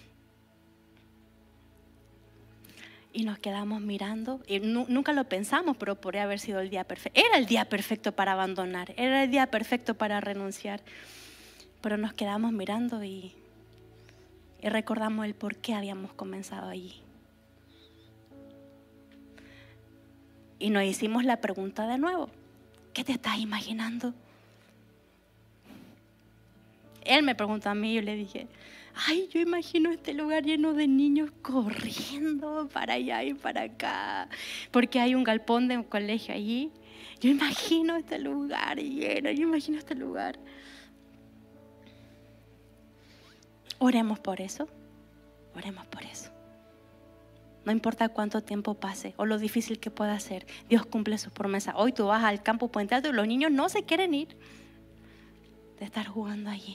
A: Y nos quedamos mirando. Y nu- nunca lo pensamos, pero podría haber sido el día perfecto. Era el día perfecto para abandonar. Era el día perfecto para renunciar. Pero nos quedamos mirando y, y recordamos el por qué habíamos comenzado allí. Y nos hicimos la pregunta de nuevo: ¿qué te estás imaginando? Él me preguntó a mí y yo le dije: ay, yo imagino este lugar lleno de niños corriendo para allá y para acá, porque hay un galpón de un colegio allí. Yo imagino este lugar lleno, yo imagino este lugar. Oremos por eso, oremos por eso. No importa cuánto tiempo pase o lo difícil que pueda ser, Dios cumple sus promesas. Hoy tú vas al campo Puente Alto y los niños no se quieren ir de estar jugando allí.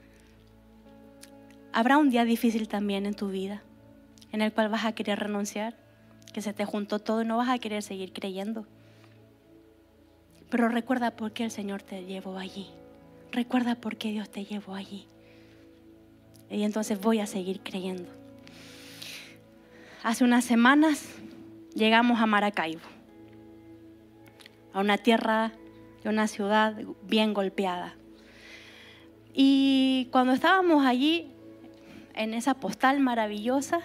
A: Habrá un día difícil también en tu vida, en el cual vas a querer renunciar, que se te juntó todo y no vas a querer seguir creyendo. Pero recuerda por qué el Señor te llevó allí. Recuerda por qué Dios te llevó allí. Y entonces voy a seguir creyendo. Hace unas semanas llegamos a Maracaibo, a una tierra de una ciudad bien golpeada. Y cuando estábamos allí, en esa postal maravillosa,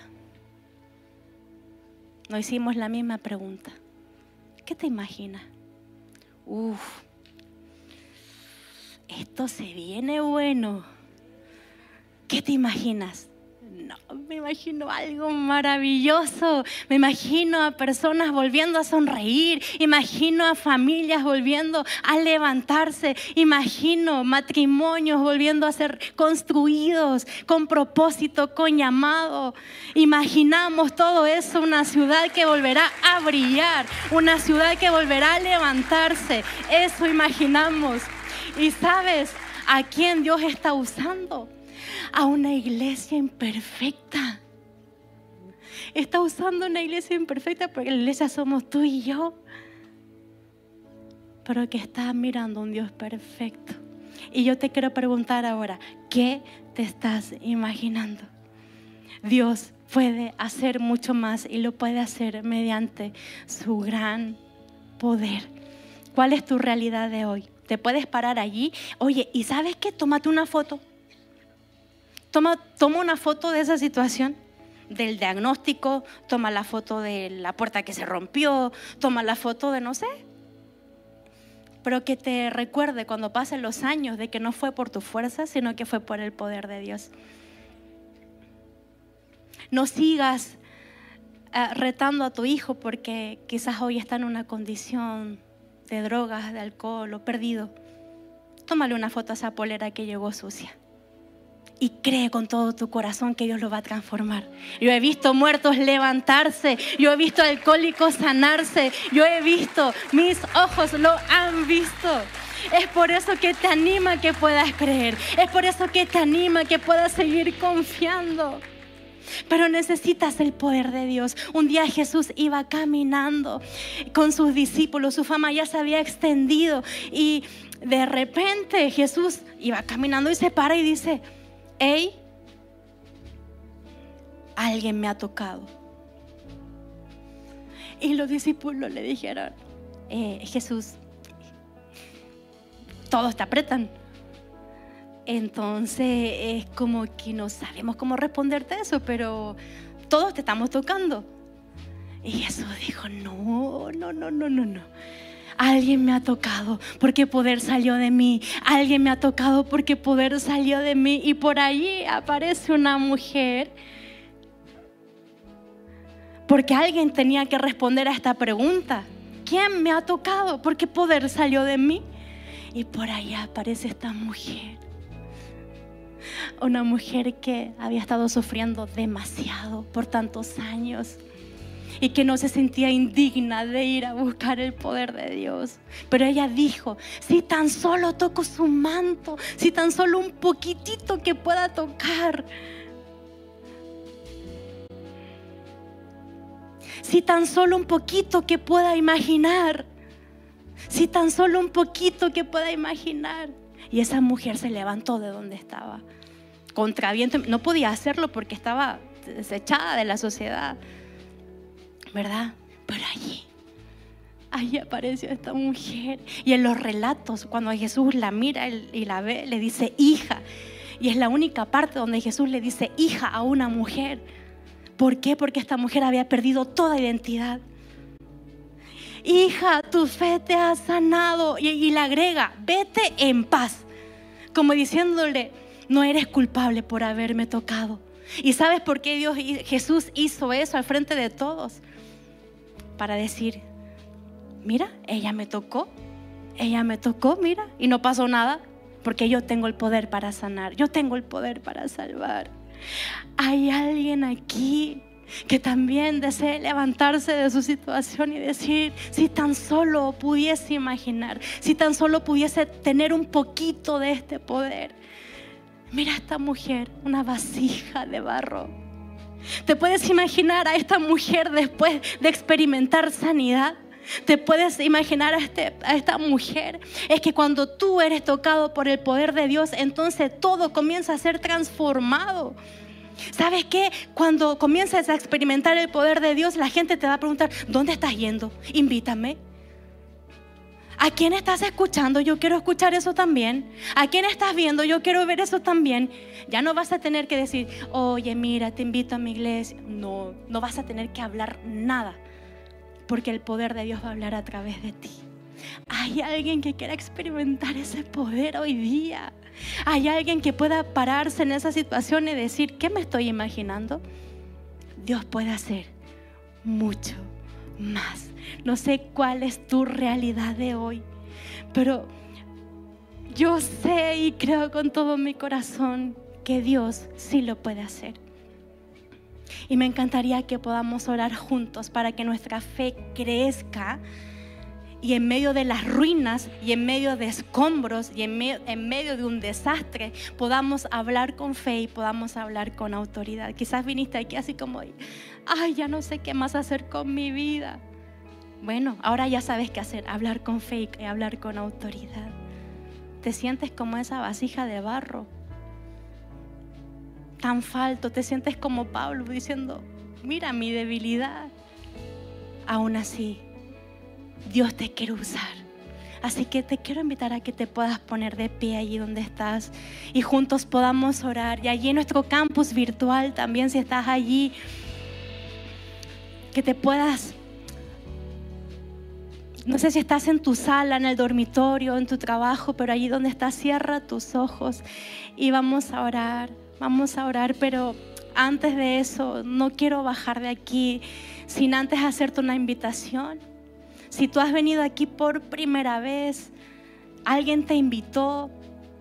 A: nos hicimos la misma pregunta: ¿qué te imaginas? Uf, esto se viene bueno. ¿Qué te imaginas? No, me imagino algo maravilloso. Me imagino a personas volviendo a sonreír. Imagino a familias volviendo a levantarse. Imagino matrimonios volviendo a ser construidos con propósito, con llamado. Imaginamos todo eso, una ciudad que volverá a brillar, una ciudad que volverá a levantarse. Eso imaginamos. ¿Y sabes a quién Dios está usando? A una iglesia imperfecta. Está usando una iglesia imperfecta porque la iglesia somos tú y yo, pero que está mirando a un Dios perfecto. Y yo te quiero preguntar ahora: ¿qué te estás imaginando? Dios puede hacer mucho más y lo puede hacer mediante su gran poder. ¿Cuál es tu realidad de hoy? Te puedes parar allí. Oye, ¿y sabes qué? Tómate una foto. Toma, toma una foto de esa situación, del diagnóstico, toma la foto de la puerta que se rompió, toma la foto de no sé. Pero que te recuerde cuando pasen los años de que no fue por tu fuerza, sino que fue por el poder de Dios. No sigas uh, retando a tu hijo porque quizás hoy está en una condición de drogas, de alcohol o perdido. Tómale una foto a esa polera que llegó sucia. Y cree con todo tu corazón que Dios lo va a transformar. Yo he visto muertos levantarse. Yo he visto alcohólicos sanarse. Yo he visto, mis ojos lo han visto. Es por eso que te anima que puedas creer. Es por eso que te anima que puedas seguir confiando. Pero necesitas el poder de Dios. Un día Jesús iba caminando con sus discípulos. Su fama ya se había extendido. Y de repente Jesús iba caminando y se para y dice: hey, alguien me ha tocado. Y los discípulos le dijeron: eh, Jesús, todos te apretan. Entonces es como que no sabemos cómo responderte eso, pero todos te estamos tocando. Y Jesús dijo: no, no, no, no, no, no. Alguien me ha tocado porque poder salió de mí. Alguien me ha tocado porque poder salió de mí. Y por allí aparece una mujer. Porque alguien tenía que responder a esta pregunta: ¿quién me ha tocado? Porque poder salió de mí. Y por allá aparece esta mujer. Una mujer que había estado sufriendo demasiado por tantos años. Y que no se sentía indigna de ir a buscar el poder de Dios. Pero ella dijo: si tan solo toco su manto, si tan solo un poquitito que pueda tocar, si tan solo un poquito que pueda imaginar, si tan solo un poquito que pueda imaginar. Y esa mujer se levantó de donde estaba, contra viento. No podía hacerlo porque estaba desechada de la sociedad, ¿verdad? Pero allí, allí apareció esta mujer. Y en los relatos, cuando Jesús la mira y la ve, le dice: hija, Y es la única parte donde Jesús le dice hija a una mujer. ¿Por qué? Porque esta mujer había perdido toda identidad. Hija, tu fe te ha sanado. Y, y le agrega, vete en paz. Como diciéndole, no eres culpable por haberme tocado. ¿Y sabes por qué Dios, Jesús hizo eso al frente de todos? Para decir, mira, ella me tocó. Ella me tocó, mira, y no pasó nada. Porque yo tengo el poder para sanar. Yo tengo el poder para salvar. Hay alguien aquí que también desee levantarse de su situación y decir, si tan solo pudiese imaginar, si tan solo pudiese tener un poquito de este poder. Mira a esta mujer, una vasija de barro. ¿Te puedes imaginar a esta mujer después de experimentar sanidad? ¿Te puedes imaginar a, este, a esta mujer? Es que cuando tú eres tocado por el poder de Dios, entonces todo comienza a ser transformado. ¿Sabes qué? Cuando comienzas a experimentar el poder de Dios, la gente te va a preguntar, ¿dónde estás yendo? Invítame. ¿A quién estás escuchando? Yo quiero escuchar eso también. ¿A quién estás viendo? Yo quiero ver eso también. Ya no vas a tener que decir, oye, mira, te invito a mi iglesia. No, no vas a tener que hablar nada. Porque el poder de Dios va a hablar a través de ti. Hay alguien que quiera experimentar ese poder hoy día. Hay alguien que pueda pararse en esa situación y decir, ¿qué me estoy imaginando? Dios puede hacer mucho más. No sé cuál es tu realidad de hoy, pero yo sé y creo con todo mi corazón que Dios sí lo puede hacer. Y me encantaría que podamos orar juntos para que nuestra fe crezca y en medio de las ruinas y en medio de escombros y en medio, en medio de un desastre podamos hablar con fe y podamos hablar con autoridad. Quizás viniste aquí así como, ay, ya no sé qué más hacer con mi vida. Bueno, ahora ya sabes qué hacer, hablar con fe y hablar con autoridad. Te sientes como esa vasija de barro, tan falto, te sientes como Pablo diciendo, mira mi debilidad. Aún así, Dios te quiere usar. Así que te quiero invitar a que te puedas poner de pie allí donde estás y juntos podamos orar. Y allí en nuestro campus virtual también, si estás allí, que te puedas, no sé si estás en tu sala, en el dormitorio, en tu trabajo, pero allí donde estás, cierra tus ojos y vamos a orar. Vamos a orar, pero antes de eso, no quiero bajar de aquí sin antes hacerte una invitación. Si tú has venido aquí por primera vez, alguien te invitó,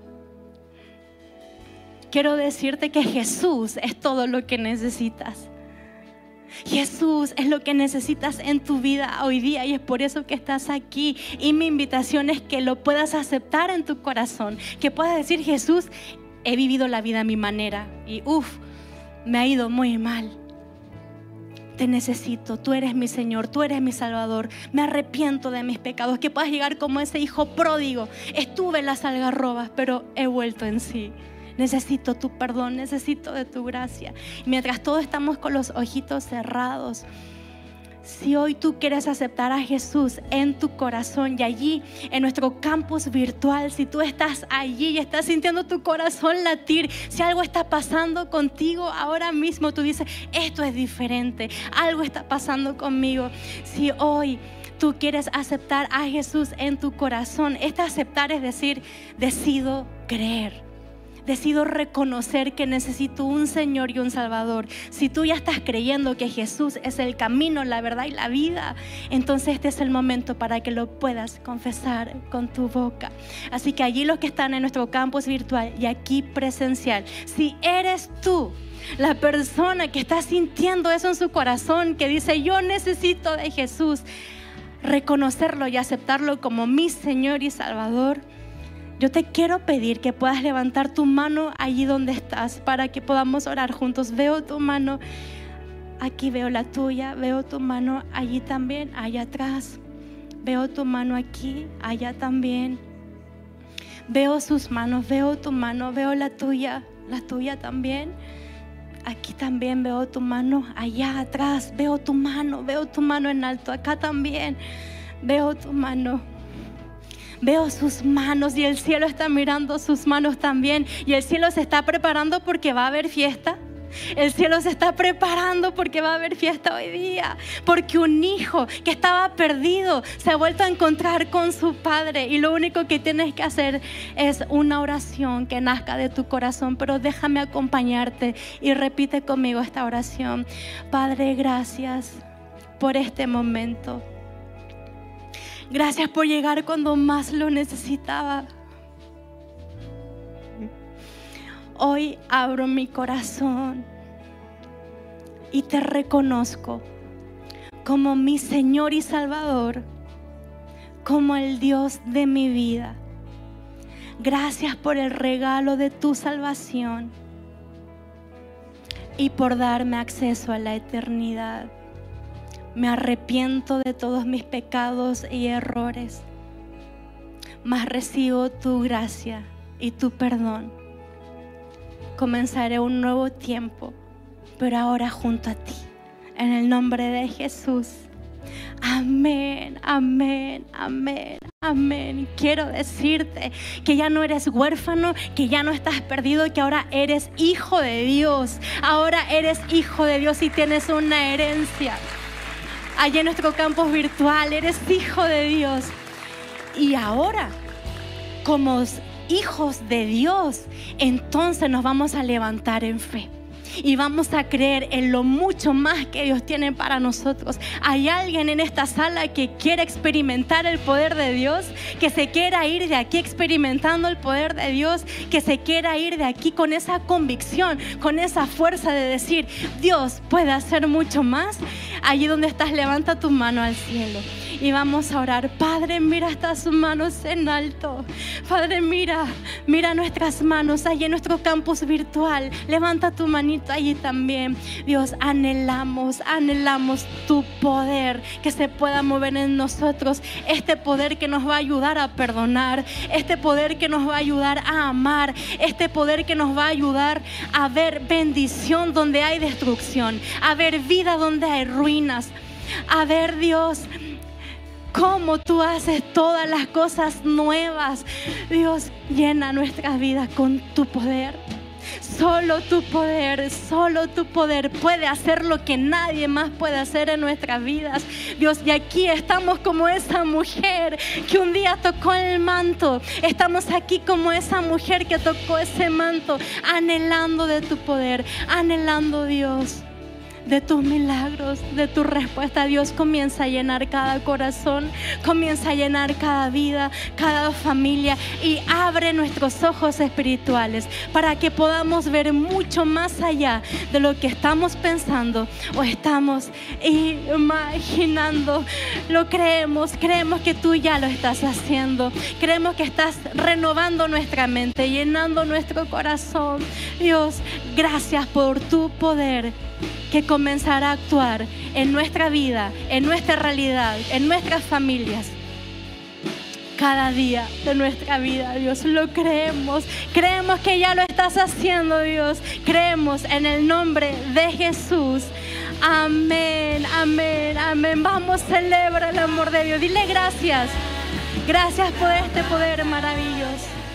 A: quiero decirte que Jesús es todo lo que necesitas. Jesús es lo que necesitas en tu vida hoy día y es por eso que estás aquí. Y mi invitación es que lo puedas aceptar en tu corazón, que puedas decir, Jesús, he vivido la vida a mi manera y uff, me ha ido muy mal. Te necesito, tú eres mi Señor, tú eres mi Salvador. Me arrepiento de mis pecados. Que puedas llegar como ese hijo pródigo. Estuve en las algarrobas, pero he vuelto en sí. Necesito tu perdón, necesito de tu gracia. Y mientras todos estamos con los ojitos cerrados, si hoy tú quieres aceptar a Jesús en tu corazón y allí en nuestro campus virtual, si tú estás allí y estás sintiendo tu corazón latir, si algo está pasando contigo ahora mismo, tú dices, esto es diferente, algo está pasando conmigo. Si hoy tú quieres aceptar a Jesús en tu corazón, este aceptar es decir, decido creer. Decido reconocer que necesito un Señor y un Salvador. Si tú ya estás creyendo que Jesús es el camino, la verdad y la vida, entonces este es el momento para que lo puedas confesar con tu boca. Así que allí los que están en nuestro campus virtual y aquí presencial, si eres tú la persona que está sintiendo eso en su corazón, que dice yo necesito de Jesús, reconocerlo y aceptarlo como mi Señor y Salvador, yo te quiero pedir que puedas levantar tu mano allí donde estás para que podamos orar juntos. Veo tu mano, aquí veo la tuya, veo tu mano allí también, allá atrás. Veo tu mano aquí, allá también. Veo sus manos, veo tu mano, veo la tuya, la tuya también. Aquí también veo tu mano, allá atrás, veo tu mano, veo tu mano en alto, acá también veo tu mano. Veo sus manos y el cielo está mirando sus manos también. Y el cielo se está preparando porque va a haber fiesta. El cielo se está preparando porque va a haber fiesta hoy día. Porque un hijo que estaba perdido se ha vuelto a encontrar con su padre. Y lo único que tienes que hacer es una oración que nazca de tu corazón. Pero déjame acompañarte y repite conmigo esta oración. Padre, gracias por este momento. Gracias por llegar cuando más lo necesitaba. Hoy abro mi corazón y te reconozco como mi Señor y Salvador, como el Dios de mi vida. Gracias por el regalo de tu salvación y por darme acceso a la eternidad. Me arrepiento de todos mis pecados y errores, mas recibo tu gracia y tu perdón. Comenzaré un nuevo tiempo, pero ahora junto a ti, en el nombre de Jesús. Amén, amén, amén, amén. Quiero decirte que ya no eres huérfano, que ya no estás perdido, que ahora eres hijo de Dios. Ahora eres hijo de Dios y tienes una herencia. Allí en nuestro campus virtual eres hijo de Dios. Y ahora, como hijos de Dios, entonces nos vamos a levantar en fe. Y vamos a creer en lo mucho más que Dios tiene para nosotros. ¿Hay alguien en esta sala que quiere experimentar el poder de Dios? Que se quiera ir de aquí experimentando el poder de Dios. Que se quiera ir de aquí con esa convicción, con esa fuerza de decir, Dios puede hacer mucho más. Allí donde estás, levanta tu mano al cielo y vamos a orar. Padre, mira estas manos en alto. Padre, mira, mira nuestras manos allí en nuestro campus virtual. Levanta tu manito allí también. Dios, anhelamos, anhelamos tu poder que se pueda mover en nosotros. Este poder que nos va a ayudar a perdonar. Este poder que nos va a ayudar a amar. Este poder que nos va a ayudar a ver bendición donde hay destrucción. A ver vida donde hay ruinas. A ver, Dios, cómo tú haces todas las cosas nuevas. Dios, llena nuestras vidas con tu poder. Solo tu poder, solo tu poder puede hacer lo que nadie más puede hacer en nuestras vidas. Dios, y aquí estamos como esa mujer que un día tocó el manto. Estamos aquí como esa mujer que tocó ese manto, anhelando de tu poder, anhelando, Dios, de tus milagros, de tu respuesta. Dios, comienza a llenar cada corazón, comienza a llenar cada vida, cada familia, y abre nuestros ojos espirituales para que podamos ver mucho más allá de lo que estamos pensando o estamos imaginando. Lo creemos, creemos que tú ya lo estás haciendo, creemos que estás renovando nuestra mente, llenando nuestro corazón. Dios, gracias por tu poder que comenzará a actuar en nuestra vida, en nuestra realidad, en nuestras familias, cada día de nuestra vida. Dios, lo creemos, creemos que ya lo estás haciendo, Dios, creemos en el nombre de Jesús. Amén, amén, amén. Vamos, celebra el amor de Dios, dile gracias, gracias por este poder maravilloso.